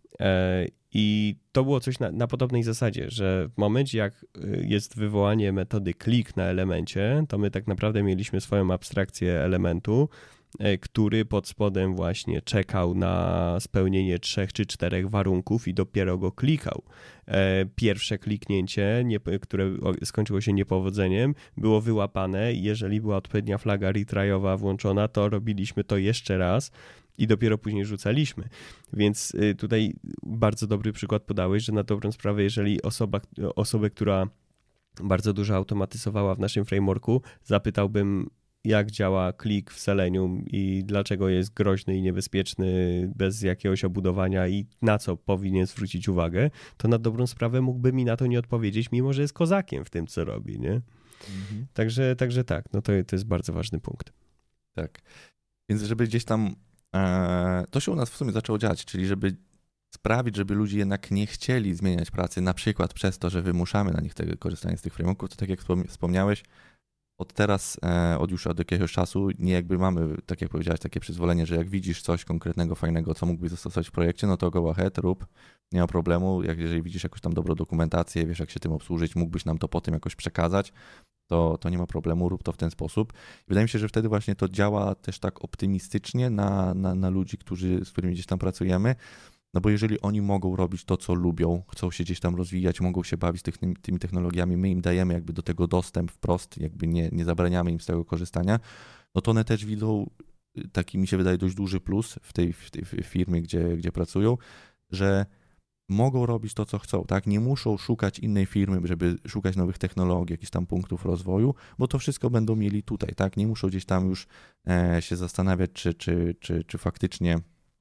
I to było coś na, na podobnej zasadzie, że w momencie jak jest wywołanie metody click na elemencie, to my tak naprawdę mieliśmy swoją abstrakcję elementu, który pod spodem właśnie czekał na spełnienie trzech czy czterech warunków i dopiero go klikał. Pierwsze kliknięcie, nie, które skończyło się niepowodzeniem, było wyłapane i jeżeli była odpowiednia flaga retryowa włączona, to robiliśmy to jeszcze raz i dopiero później rzucaliśmy. Więc tutaj bardzo dobry przykład podałeś, że na dobrą sprawę, jeżeli osoba, osobę, która bardzo dużo automatyzowała w naszym frameworku, zapytałbym, jak działa klik w Selenium i dlaczego jest groźny i niebezpieczny bez jakiegoś obudowania i na co powinien zwrócić uwagę, to na dobrą sprawę mógłby mi na to nie odpowiedzieć, mimo że jest kozakiem w tym, co robi, nie? Mhm. Także, także tak, no to, to jest bardzo ważny punkt. Tak, więc żeby gdzieś tam e, to się u nas w sumie zaczęło dziać, czyli żeby sprawić, żeby ludzie jednak nie chcieli zmieniać pracy, na przykład przez to, że wymuszamy na nich tego korzystanie z tych frameworków, to tak jak wspomniałeś, od teraz, od już od jakiegoś czasu nie jakby mamy, tak jak powiedziałeś, takie przyzwolenie, że jak widzisz coś konkretnego, fajnego, co mógłbyś zastosować w projekcie, no to go ahead, rób, nie ma problemu. Jak jeżeli widzisz jakąś tam dobrą dokumentację, wiesz jak się tym obsłużyć, mógłbyś nam to potem jakoś przekazać, to, to nie ma problemu, rób to w ten sposób. I wydaje mi się, że wtedy właśnie to działa też tak optymistycznie na, na, na ludzi, którzy, z którymi gdzieś tam pracujemy. No bo jeżeli oni mogą robić to, co lubią, chcą się gdzieś tam rozwijać, mogą się bawić tych, tymi technologiami, my im dajemy jakby do tego dostęp wprost, jakby nie, nie zabraniamy im z tego korzystania, no to one też widzą taki, mi się wydaje, dość duży plus w tej, w tej firmie, gdzie, gdzie pracują, że mogą robić to, co chcą, tak? Nie muszą szukać innej firmy, żeby szukać nowych technologii, jakichś tam punktów rozwoju, bo to wszystko będą mieli tutaj, tak? Nie muszą gdzieś tam już e, się zastanawiać, czy, czy, czy, czy faktycznie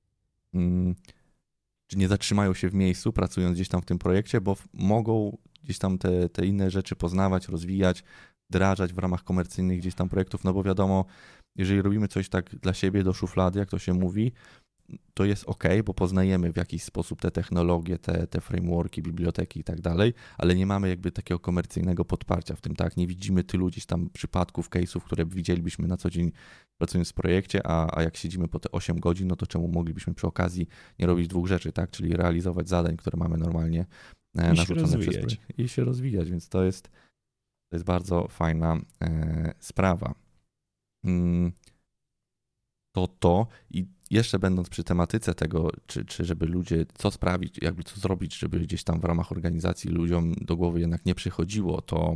mm, czy nie zatrzymają się w miejscu, pracując gdzieś tam w tym projekcie, bo mogą gdzieś tam te, te inne rzeczy poznawać, rozwijać, wdrażać w ramach komercyjnych gdzieś tam projektów, no bo wiadomo, jeżeli robimy coś tak dla siebie do szuflady, jak to się mówi, to jest ok, bo poznajemy w jakiś sposób te technologie, te, te frameworki, biblioteki i tak dalej, ale nie mamy jakby takiego komercyjnego podparcia w tym, tak? Nie widzimy tylu gdzieś tam przypadków, case'ów, które widzielibyśmy na co dzień pracując w projekcie, a, a jak siedzimy po te osiem godzin, no to czemu moglibyśmy przy okazji nie robić dwóch rzeczy, tak? Czyli realizować zadań, które mamy normalnie I narzucone przez projekt i się rozwijać, więc to jest, to jest bardzo fajna e, sprawa. Mm, to to i jeszcze będąc przy tematyce tego, czy, czy żeby ludzie, co sprawić, jakby co zrobić, żeby gdzieś tam w ramach organizacji ludziom do głowy jednak nie przychodziło to,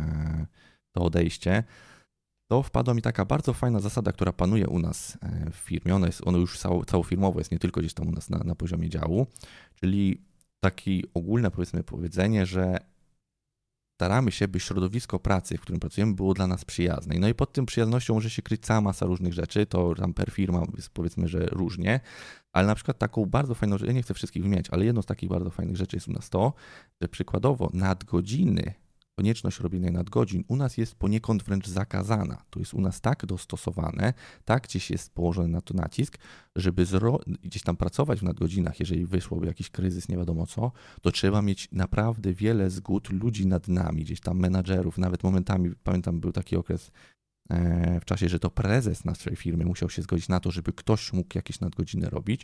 to odejście, to wpadła mi taka bardzo fajna zasada, która panuje u nas w firmie. Ona jest, ona już cał, całofirmowo jest, nie tylko gdzieś tam u nas na, na poziomie działu, czyli takie ogólne powiedzmy powiedzenie, że staramy się, by środowisko pracy, w którym pracujemy, było dla nas przyjazne. No i pod tym przyjaznością może się kryć cała masa różnych rzeczy, to tam per firma jest powiedzmy, że różnie, ale na przykład taką bardzo fajną rzecz, ja nie chcę wszystkich wymieniać, ale jedną z takich bardzo fajnych rzeczy jest u nas to, że przykładowo nadgodziny, konieczność robienia nadgodzin u nas jest poniekąd wręcz zakazana. To jest u nas tak dostosowane, tak gdzieś jest położony na to nacisk, żeby zro... gdzieś tam pracować w nadgodzinach, jeżeli wyszłoby jakiś kryzys, nie wiadomo co, to trzeba mieć naprawdę wiele zgód ludzi nad nami, gdzieś tam menadżerów, nawet momentami, pamiętam, był taki okres w czasie, że to prezes naszej firmy musiał się zgodzić na to, żeby ktoś mógł jakieś nadgodziny robić,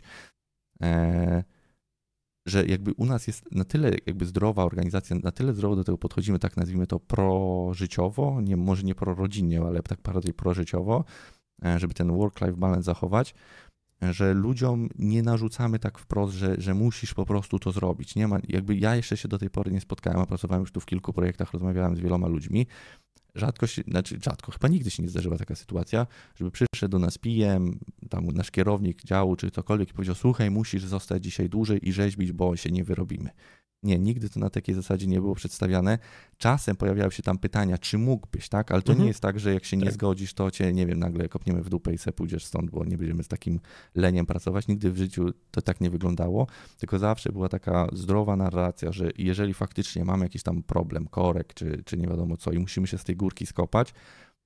że jakby u nas jest na tyle jakby zdrowa organizacja, na tyle zdrowo do tego podchodzimy, tak nazwijmy to prożyciowo, nie, może nie prorodzinnie, ale tak bardziej prożyciowo, żeby ten work-life balance zachować, że ludziom nie narzucamy tak wprost, że, że musisz po prostu to zrobić. Nie ma, jakby ja jeszcze się do tej pory nie spotkałem, a pracowałem już tu w kilku projektach, rozmawiałem z wieloma ludźmi. Rzadko się, znaczy rzadko, chyba nigdy się nie zdarzyła taka sytuacja, żeby przyszedł do nas P M, tam nasz kierownik działu czy cokolwiek i powiedział: słuchaj, musisz zostać dzisiaj dłużej i rzeźbić, bo się nie wyrobimy. Nie, nigdy to na takiej zasadzie nie było przedstawiane. Czasem pojawiały się tam pytania, czy mógłbyś, tak? Ale to mhm. nie jest tak, że jak się nie tak. zgodzisz, to cię, nie wiem, nagle kopniemy w dupę i se pójdziesz stąd, bo nie będziemy z takim leniem pracować. Nigdy w życiu to tak nie wyglądało, tylko zawsze była taka zdrowa narracja, że jeżeli faktycznie mamy jakiś tam problem, korek, czy, czy nie wiadomo co i musimy się z tej górki skopać,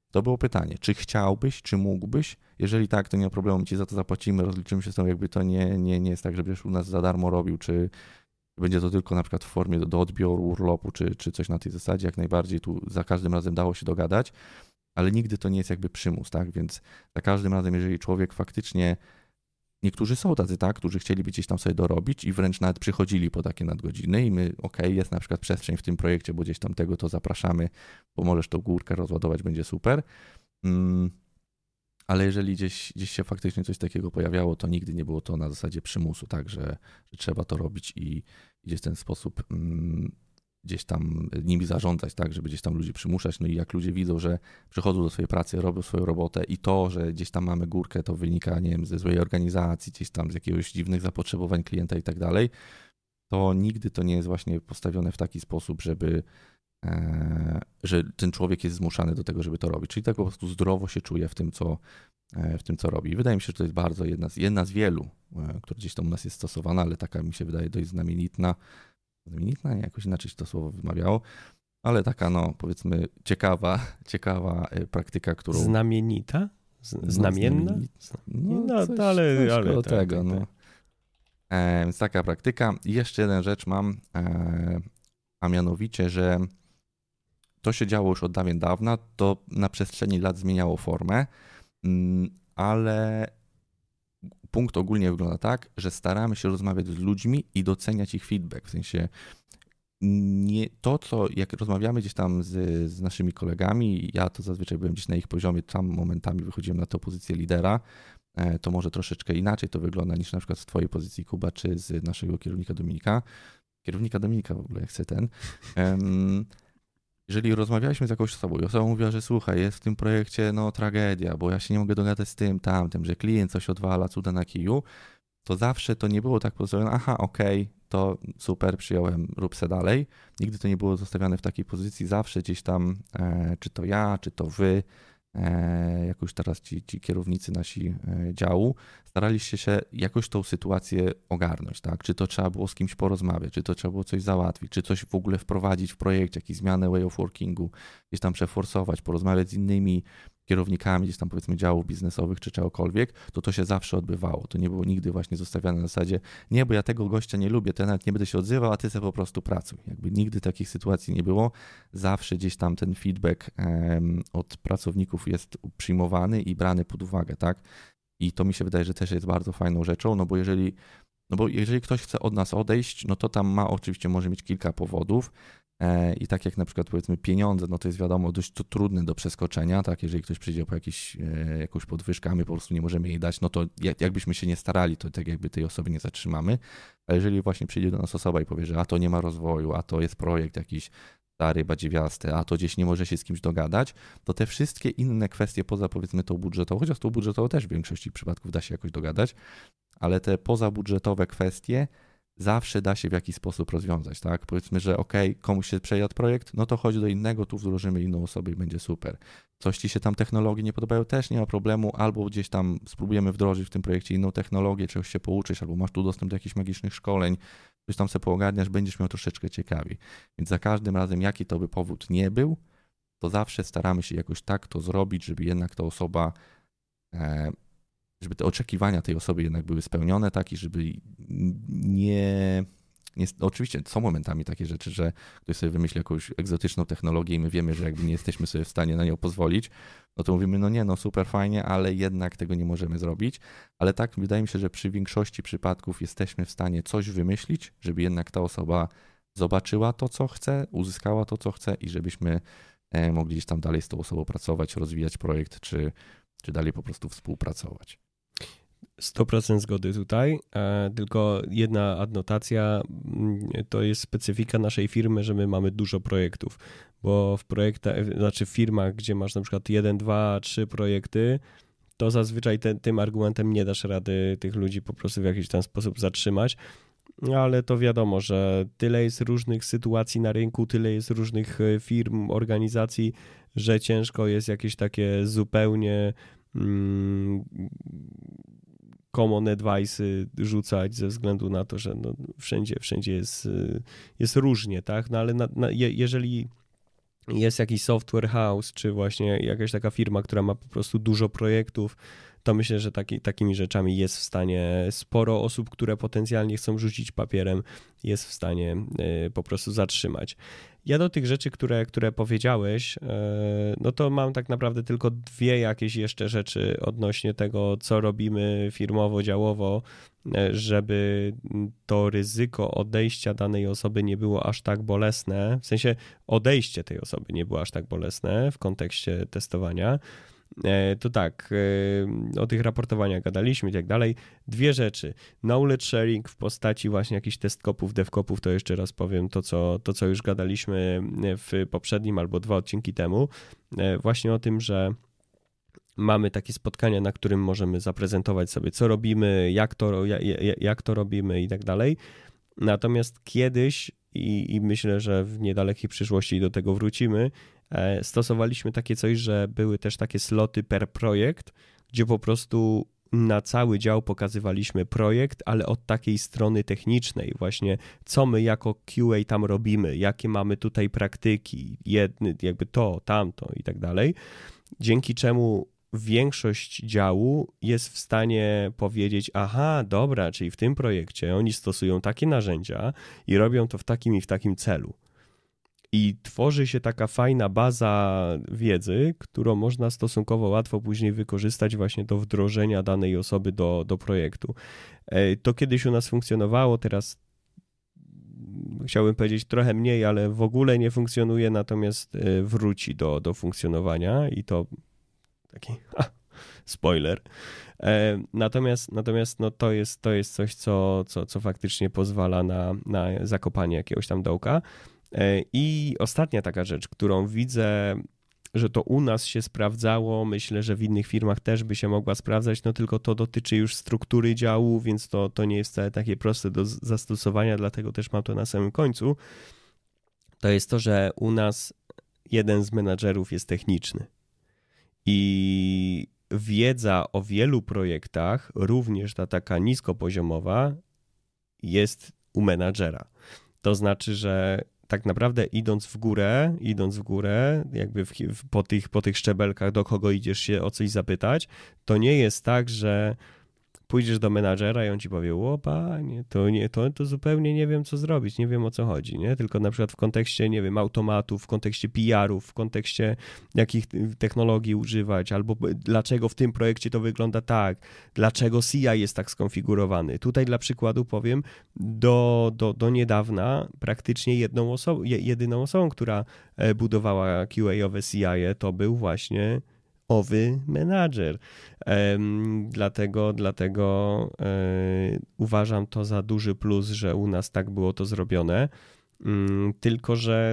To było pytanie, czy chciałbyś, czy mógłbyś? Jeżeli tak, to nie ma problemu, ci za to zapłacimy, rozliczymy się z tą, jakby to nie, nie, nie jest tak, żebyś u nas za darmo robił, czy będzie to tylko na przykład w formie do, do odbioru, urlopu, czy, czy coś na tej zasadzie, jak najbardziej tu za każdym razem dało się dogadać, ale nigdy to nie jest jakby przymus, tak, więc za każdym razem, jeżeli człowiek faktycznie, niektórzy są tacy, tak, którzy chcieliby gdzieś tam sobie dorobić i wręcz nawet przychodzili po takie nadgodziny i my, okej, okay, jest na przykład przestrzeń w tym projekcie, bo gdzieś tam tego to zapraszamy, bo możesz tą górkę rozładować, będzie super. Mm, ale jeżeli gdzieś, gdzieś się faktycznie coś takiego pojawiało, to nigdy nie było to na zasadzie przymusu, tak, że, że trzeba to robić i gdzieś w ten sposób mm, gdzieś tam nimi zarządzać, tak, żeby gdzieś tam ludzi przymuszać. No i jak ludzie widzą, że przychodzą do swojej pracy, robią swoją robotę i to, że gdzieś tam mamy górkę, to wynika, nie wiem, ze złej organizacji, gdzieś tam z jakiegoś dziwnych zapotrzebowań klienta i tak dalej, to nigdy to nie jest właśnie postawione w taki sposób, żeby e, że ten człowiek jest zmuszany do tego, żeby to robić. Czyli tak po prostu zdrowo się czuje w tym, co, e, w tym, co robi. Wydaje mi się, że to jest bardzo jedna z, jedna z wielu, e, która gdzieś tam u nas jest stosowana, ale taka mi się wydaje dość znamienitna. Znamienitna, nie, jakoś inaczej się to słowo wymawiało, ale taka, no powiedzmy, ciekawa, ciekawa praktyka, którą... Znamienita? Z, znamienna? No, no coś, ale, coś ale tak, tego, tak, no. Tak. E, więc taka praktyka. I jeszcze jedna rzecz mam, e, a mianowicie, że to się działo już od dawien dawna, to na przestrzeni lat zmieniało formę, ale punkt ogólnie wygląda tak, że staramy się rozmawiać z ludźmi i doceniać ich feedback, w sensie nie, to, co jak rozmawiamy gdzieś tam z, z naszymi kolegami, ja to zazwyczaj byłem gdzieś na ich poziomie, tam momentami wychodziłem na tę pozycję lidera, to może troszeczkę inaczej to wygląda niż na przykład z twojej pozycji, Kuba, czy z naszego kierownika Dominika. Kierownika Dominika w ogóle, jak chcę ten. Um, jeżeli rozmawialiśmy z jakąś osobą i osoba mówiła, że słuchaj, jest w tym projekcie no tragedia, bo ja się nie mogę dogadać z tym, tamtym, że klient coś odwala, cuda na kiju, to zawsze to nie było tak pozostawione, aha, okej, okay, to super, przyjąłem, rób se dalej. Nigdy to nie było zostawiane w takiej pozycji, zawsze gdzieś tam, e, czy to ja, czy to wy, e, jakoś teraz ci, ci kierownicy nasi e, działu, staraliście się jakoś tą sytuację ogarnąć, tak? Czy to trzeba było z kimś porozmawiać, czy to trzeba było coś załatwić, czy coś w ogóle wprowadzić w projekcie, jakieś zmianę way of workingu, gdzieś tam przeforsować, porozmawiać z innymi kierownikami gdzieś tam powiedzmy działów biznesowych czy czegokolwiek, to to się zawsze odbywało. To nie było nigdy właśnie zostawiane na zasadzie, nie, bo ja tego gościa nie lubię, to ja nawet nie będę się odzywał, a ty sobie po prostu pracuj. Jakby nigdy takich sytuacji nie było. Zawsze gdzieś tam ten feedback um, od pracowników jest przyjmowany i brany pod uwagę, tak? I to mi się wydaje, że też jest bardzo fajną rzeczą, no bo jeżeli, no bo jeżeli ktoś chce od nas odejść, no to tam ma oczywiście może mieć kilka powodów. I tak jak na przykład powiedzmy pieniądze, no to jest wiadomo dość to trudne do przeskoczenia, tak, jeżeli ktoś przyjdzie po jakiś, jakąś podwyżkę, a my po prostu nie możemy jej dać, no to jakbyśmy się nie starali, to tak jakby tej osoby nie zatrzymamy, a jeżeli właśnie przyjdzie do nas osoba i powie, że a to nie ma rozwoju, a to jest projekt jakiś stary, badziewiasty, a to gdzieś nie może się z kimś dogadać, to te wszystkie inne kwestie poza powiedzmy tą budżetową, chociaż tą budżetową też w większości przypadków da się jakoś dogadać, ale te pozabudżetowe kwestie zawsze da się w jakiś sposób rozwiązać, tak? Powiedzmy, że okej, okay, komuś się przejadł projekt, no to chodź do innego, tu wdrożymy inną osobę i będzie super. Coś ci się tam technologii nie podobają, też nie ma problemu, albo gdzieś tam spróbujemy wdrożyć w tym projekcie inną technologię, czegoś się pouczysz, albo masz tu dostęp do jakichś magicznych szkoleń, coś tam sobie poogarniasz, będziesz miał troszeczkę ciekawiej. Więc za każdym razem, jaki to by powód nie był, to zawsze staramy się jakoś tak to zrobić, żeby jednak ta osoba e, żeby te oczekiwania tej osoby jednak były spełnione, tak, i żeby nie, nie... Oczywiście są momentami takie rzeczy, że ktoś sobie wymyśli jakąś egzotyczną technologię i my wiemy, że jakby nie jesteśmy sobie w stanie na nią pozwolić, no to mówimy, no nie, no super fajnie, ale jednak tego nie możemy zrobić. Ale tak, wydaje mi się, że przy większości przypadków jesteśmy w stanie coś wymyślić, żeby jednak ta osoba zobaczyła to, co chce, uzyskała to, co chce i żebyśmy mogli gdzieś tam dalej z tą osobą pracować, rozwijać projekt, czy, czy dalej po prostu współpracować. sto procent zgody tutaj, e, tylko jedna adnotacja, to jest specyfika naszej firmy, że my mamy dużo projektów, bo w projektach, znaczy w firmach, gdzie masz na przykład jeden, dwa, trzy projekty, to zazwyczaj te, tym argumentem nie dasz rady tych ludzi po prostu w jakiś tam sposób zatrzymać, ale to wiadomo, że tyle jest różnych sytuacji na rynku, tyle jest różnych firm, organizacji, że ciężko jest jakieś takie zupełnie mm, common advice rzucać ze względu na to, że no wszędzie, wszędzie jest, jest różnie, tak? No ale na, na, je, jeżeli jest jakiś software house, czy właśnie jakaś taka firma, która ma po prostu dużo projektów, to myślę, że taki, takimi rzeczami jest w stanie sporo osób, które potencjalnie chcą rzucić papierem, jest w stanie y, po prostu zatrzymać. Ja do tych rzeczy, które, które powiedziałeś, y, no to mam tak naprawdę tylko dwie jakieś jeszcze rzeczy odnośnie tego, co robimy firmowo, działowo, y, żeby to ryzyko odejścia danej osoby nie było aż tak bolesne, w sensie odejście tej osoby nie było aż tak bolesne w kontekście testowania. To tak, o tych raportowaniach gadaliśmy i tak dalej. Dwie rzeczy. Knowledge sharing w postaci właśnie jakichś testkopów, devkopów, to jeszcze raz powiem to co, to, co już gadaliśmy w poprzednim albo dwa odcinki temu. Właśnie o tym, że mamy takie spotkania, na którym możemy zaprezentować sobie, co robimy, jak to, jak, jak to robimy i tak dalej. Natomiast kiedyś, i, i myślę, że w niedalekiej przyszłości do tego wrócimy, stosowaliśmy takie coś, że były też takie sloty per projekt, gdzie po prostu na cały dział pokazywaliśmy projekt, ale od takiej strony technicznej, właśnie co my jako Q A tam robimy, jakie mamy tutaj praktyki, jedny, jakby to, tamto i tak dalej, dzięki czemu większość działu jest w stanie powiedzieć, aha, dobra, czyli w tym projekcie oni stosują takie narzędzia i robią to w takim i w takim celu. I tworzy się taka fajna baza wiedzy, którą można stosunkowo łatwo później wykorzystać właśnie do wdrożenia danej osoby do, do projektu. To kiedyś u nas funkcjonowało, teraz chciałbym powiedzieć trochę mniej, ale w ogóle nie funkcjonuje, natomiast wróci do, do funkcjonowania i to taki ha, spoiler. Natomiast, natomiast no to jest, to jest coś, co, co, co faktycznie pozwala na, na zakopanie jakiegoś tam dołka. I ostatnia taka rzecz, którą widzę, że to u nas się sprawdzało, myślę, że w innych firmach też by się mogła sprawdzać, no tylko to dotyczy już struktury działu, więc to, to nie jest wcale takie proste do zastosowania, dlatego też mam to na samym końcu. To jest to, że u nas jeden z menadżerów jest techniczny i wiedza o wielu projektach, również ta taka niskopoziomowa, jest u menadżera. To znaczy, że tak naprawdę idąc w górę, idąc w górę, jakby w, po, tych, po tych szczebelkach, do kogo idziesz się o coś zapytać, to nie jest tak, że pójdziesz do menadżera i on ci powie, o panie, to, nie, to, to zupełnie nie wiem co zrobić, nie wiem o co chodzi, nie? Tylko na przykład w kontekście, nie wiem, automatów, w kontekście P R-ów, w kontekście jakich technologii używać, albo dlaczego w tym projekcie to wygląda tak, dlaczego C I jest tak skonfigurowany. Tutaj dla przykładu powiem, do, do, do niedawna praktycznie jedną osobą, jedyną osobą, która budowała Q A-owe C I-e, to był właśnie owy menadżer. Um, dlatego dlatego um, uważam to za duży plus, że u nas tak było to zrobione. Um, tylko, że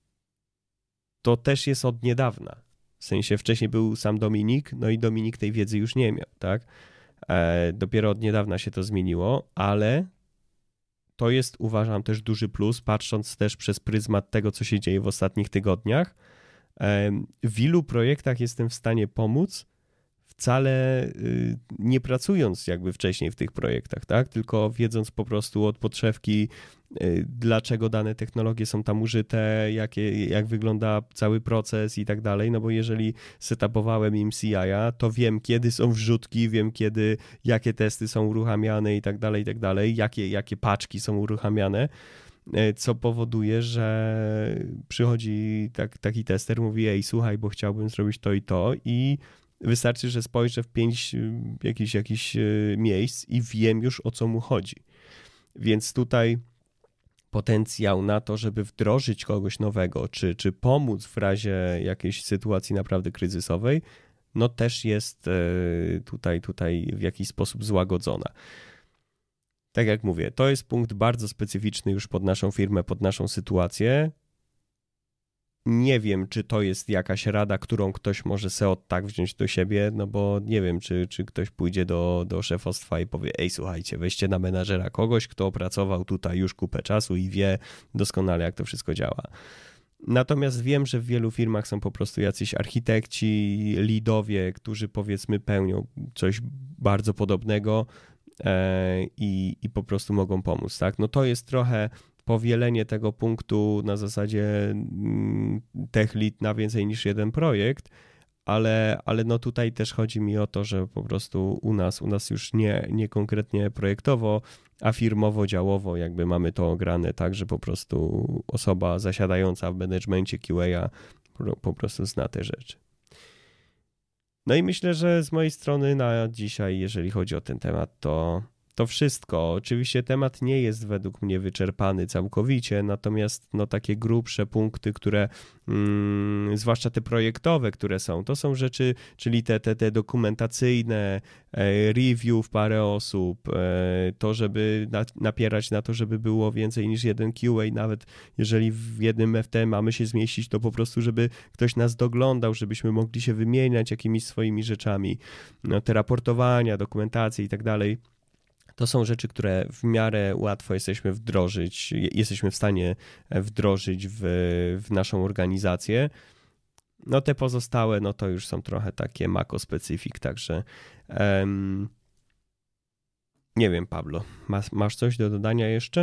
to też jest od niedawna. W sensie wcześniej był sam Dominik, no i Dominik tej wiedzy już nie miał, tak? E, dopiero od niedawna się to zmieniło, ale to jest, uważam, też duży plus, patrząc też przez pryzmat tego, co się dzieje w ostatnich tygodniach. W ilu projektach jestem w stanie pomóc, wcale nie pracując jakby wcześniej w tych projektach, tak? Tylko wiedząc po prostu od podszewki, dlaczego dane technologie są tam użyte, jakie, jak wygląda cały proces i tak dalej, no bo jeżeli setupowałem im C I-a, to wiem, kiedy są wrzutki, wiem, kiedy, jakie testy są uruchamiane i tak dalej, i tak dalej, jakie, jakie paczki są uruchamiane, co powoduje, że przychodzi tak, taki tester, mówi, ej, słuchaj, bo chciałbym zrobić to i to i wystarczy, że spojrzę w pięć jakichś, jakichś miejsc i wiem już, o co mu chodzi. Więc tutaj potencjał na to, żeby wdrożyć kogoś nowego, czy, czy pomóc w razie jakiejś sytuacji naprawdę kryzysowej, no też jest tutaj, tutaj w jakiś sposób złagodzona. Tak jak mówię, to jest punkt bardzo specyficzny już pod naszą firmę, pod naszą sytuację. Nie wiem, czy to jest jakaś rada, którą ktoś może se od tak wziąć do siebie, no bo nie wiem, czy, czy ktoś pójdzie do, do szefostwa i powie, ej, słuchajcie, weźcie na menadżera kogoś, kto pracował tutaj już kupę czasu i wie doskonale, jak to wszystko działa. Natomiast wiem, że w wielu firmach są po prostu jacyś architekci, lidowie, którzy powiedzmy pełnią coś bardzo podobnego, I, i po prostu mogą pomóc, tak? No to jest trochę powielenie tego punktu na zasadzie tech lead na więcej niż jeden projekt, ale, ale no tutaj też chodzi mi o to, że po prostu u nas, u nas już nie, nie konkretnie projektowo, a firmowo, działowo jakby mamy to ograne tak, że po prostu osoba zasiadająca w managemencie Q A po prostu zna te rzeczy. No i myślę, że z mojej strony na dzisiaj, jeżeli chodzi o ten temat, to to wszystko. Oczywiście temat nie jest według mnie wyczerpany całkowicie, natomiast no takie grubsze punkty, które mm, zwłaszcza te projektowe, które są, to są rzeczy, czyli te, te, te dokumentacyjne, e, review w parę osób, e, to żeby na, napierać na to, żeby było więcej niż jeden Q A, nawet jeżeli w jednym F T mamy się zmieścić, to po prostu, żeby ktoś nas doglądał, żebyśmy mogli się wymieniać jakimiś swoimi rzeczami, no, te raportowania, dokumentacje i tak dalej. To są rzeczy, które w miarę łatwo jesteśmy wdrożyć, jesteśmy w stanie wdrożyć w, w naszą organizację. No te pozostałe, no to już są trochę takie mako-specyfik, także um, nie wiem, Pablo, masz, masz coś do dodania jeszcze?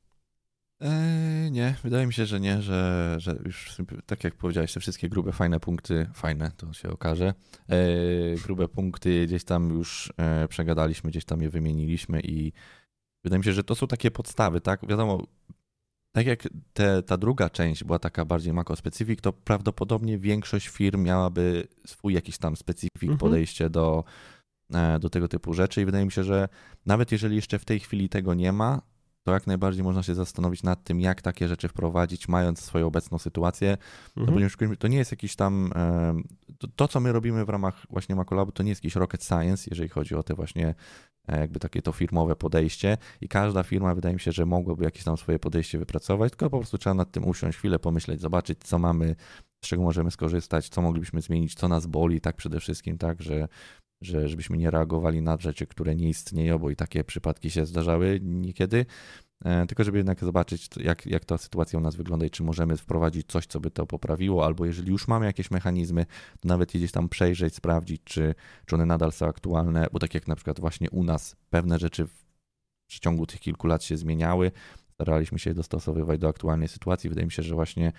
Eee, nie, wydaje mi się, że nie, że, że już tak jak powiedziałeś, te wszystkie grube, fajne punkty, fajne, to się okaże, eee, grube punkty gdzieś tam już e, przegadaliśmy, gdzieś tam je wymieniliśmy i wydaje mi się, że to są takie podstawy, tak? Wiadomo, tak jak te, ta druga część była taka bardziej makro-specyfik, to prawdopodobnie większość firm miałaby swój jakiś tam specyfik, mhm. podejście do, e, do tego typu rzeczy i wydaje mi się, że nawet jeżeli jeszcze w tej chwili tego nie ma, to jak najbardziej można się zastanowić nad tym, jak takie rzeczy wprowadzić, mając swoją obecną sytuację. Mhm. No, ponieważ to nie jest jakiś tam, to, to co my robimy w ramach właśnie Makolabu, to nie jest jakiś rocket science, jeżeli chodzi o te właśnie jakby takie to firmowe podejście i każda firma wydaje mi się, że mogłaby jakieś tam swoje podejście wypracować, tylko po prostu trzeba nad tym usiąść, chwilę pomyśleć, zobaczyć co mamy, z czego możemy skorzystać, co moglibyśmy zmienić, co nas boli, tak przede wszystkim, tak, że że żebyśmy nie reagowali na rzeczy, które nie istnieją, bo i takie przypadki się zdarzały niekiedy, tylko żeby jednak zobaczyć, jak, jak ta sytuacja u nas wygląda i czy możemy wprowadzić coś, co by to poprawiło, albo jeżeli już mamy jakieś mechanizmy, to nawet gdzieś tam przejrzeć, sprawdzić, czy, czy one nadal są aktualne, bo tak jak na przykład właśnie u nas pewne rzeczy w przeciągu tych kilku lat się zmieniały, staraliśmy się dostosowywać do aktualnej sytuacji. Wydaje mi się, że właśnie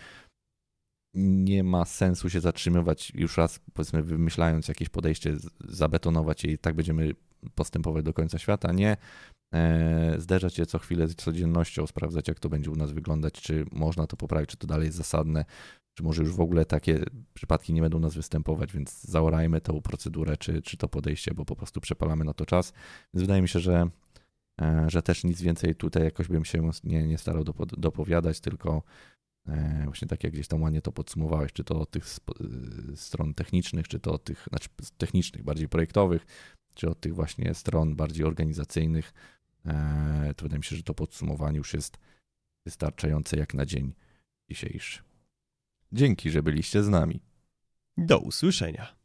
nie ma sensu się zatrzymywać już raz, powiedzmy, wymyślając jakieś podejście, zabetonować je i tak będziemy postępować do końca świata. Nie e, zderzać się co chwilę z codziennością, sprawdzać, jak to będzie u nas wyglądać, czy można to poprawić, czy to dalej jest zasadne, czy może już w ogóle takie przypadki nie będą u nas występować, więc zaorajmy tą procedurę, czy, czy to podejście, bo po prostu przepalamy na to czas. Więc wydaje mi się, że, e, że też nic więcej tutaj jakoś bym się nie, nie starał dopo- dopowiadać, tylko właśnie tak jak gdzieś tam ładnie to podsumowałeś, czy to od tych stron technicznych, czy to od tych, znaczy technicznych, bardziej projektowych, czy od tych właśnie stron bardziej organizacyjnych, to wydaje mi się, że to podsumowanie już jest wystarczające jak na dzień dzisiejszy. Dzięki, że byliście z nami. Do usłyszenia.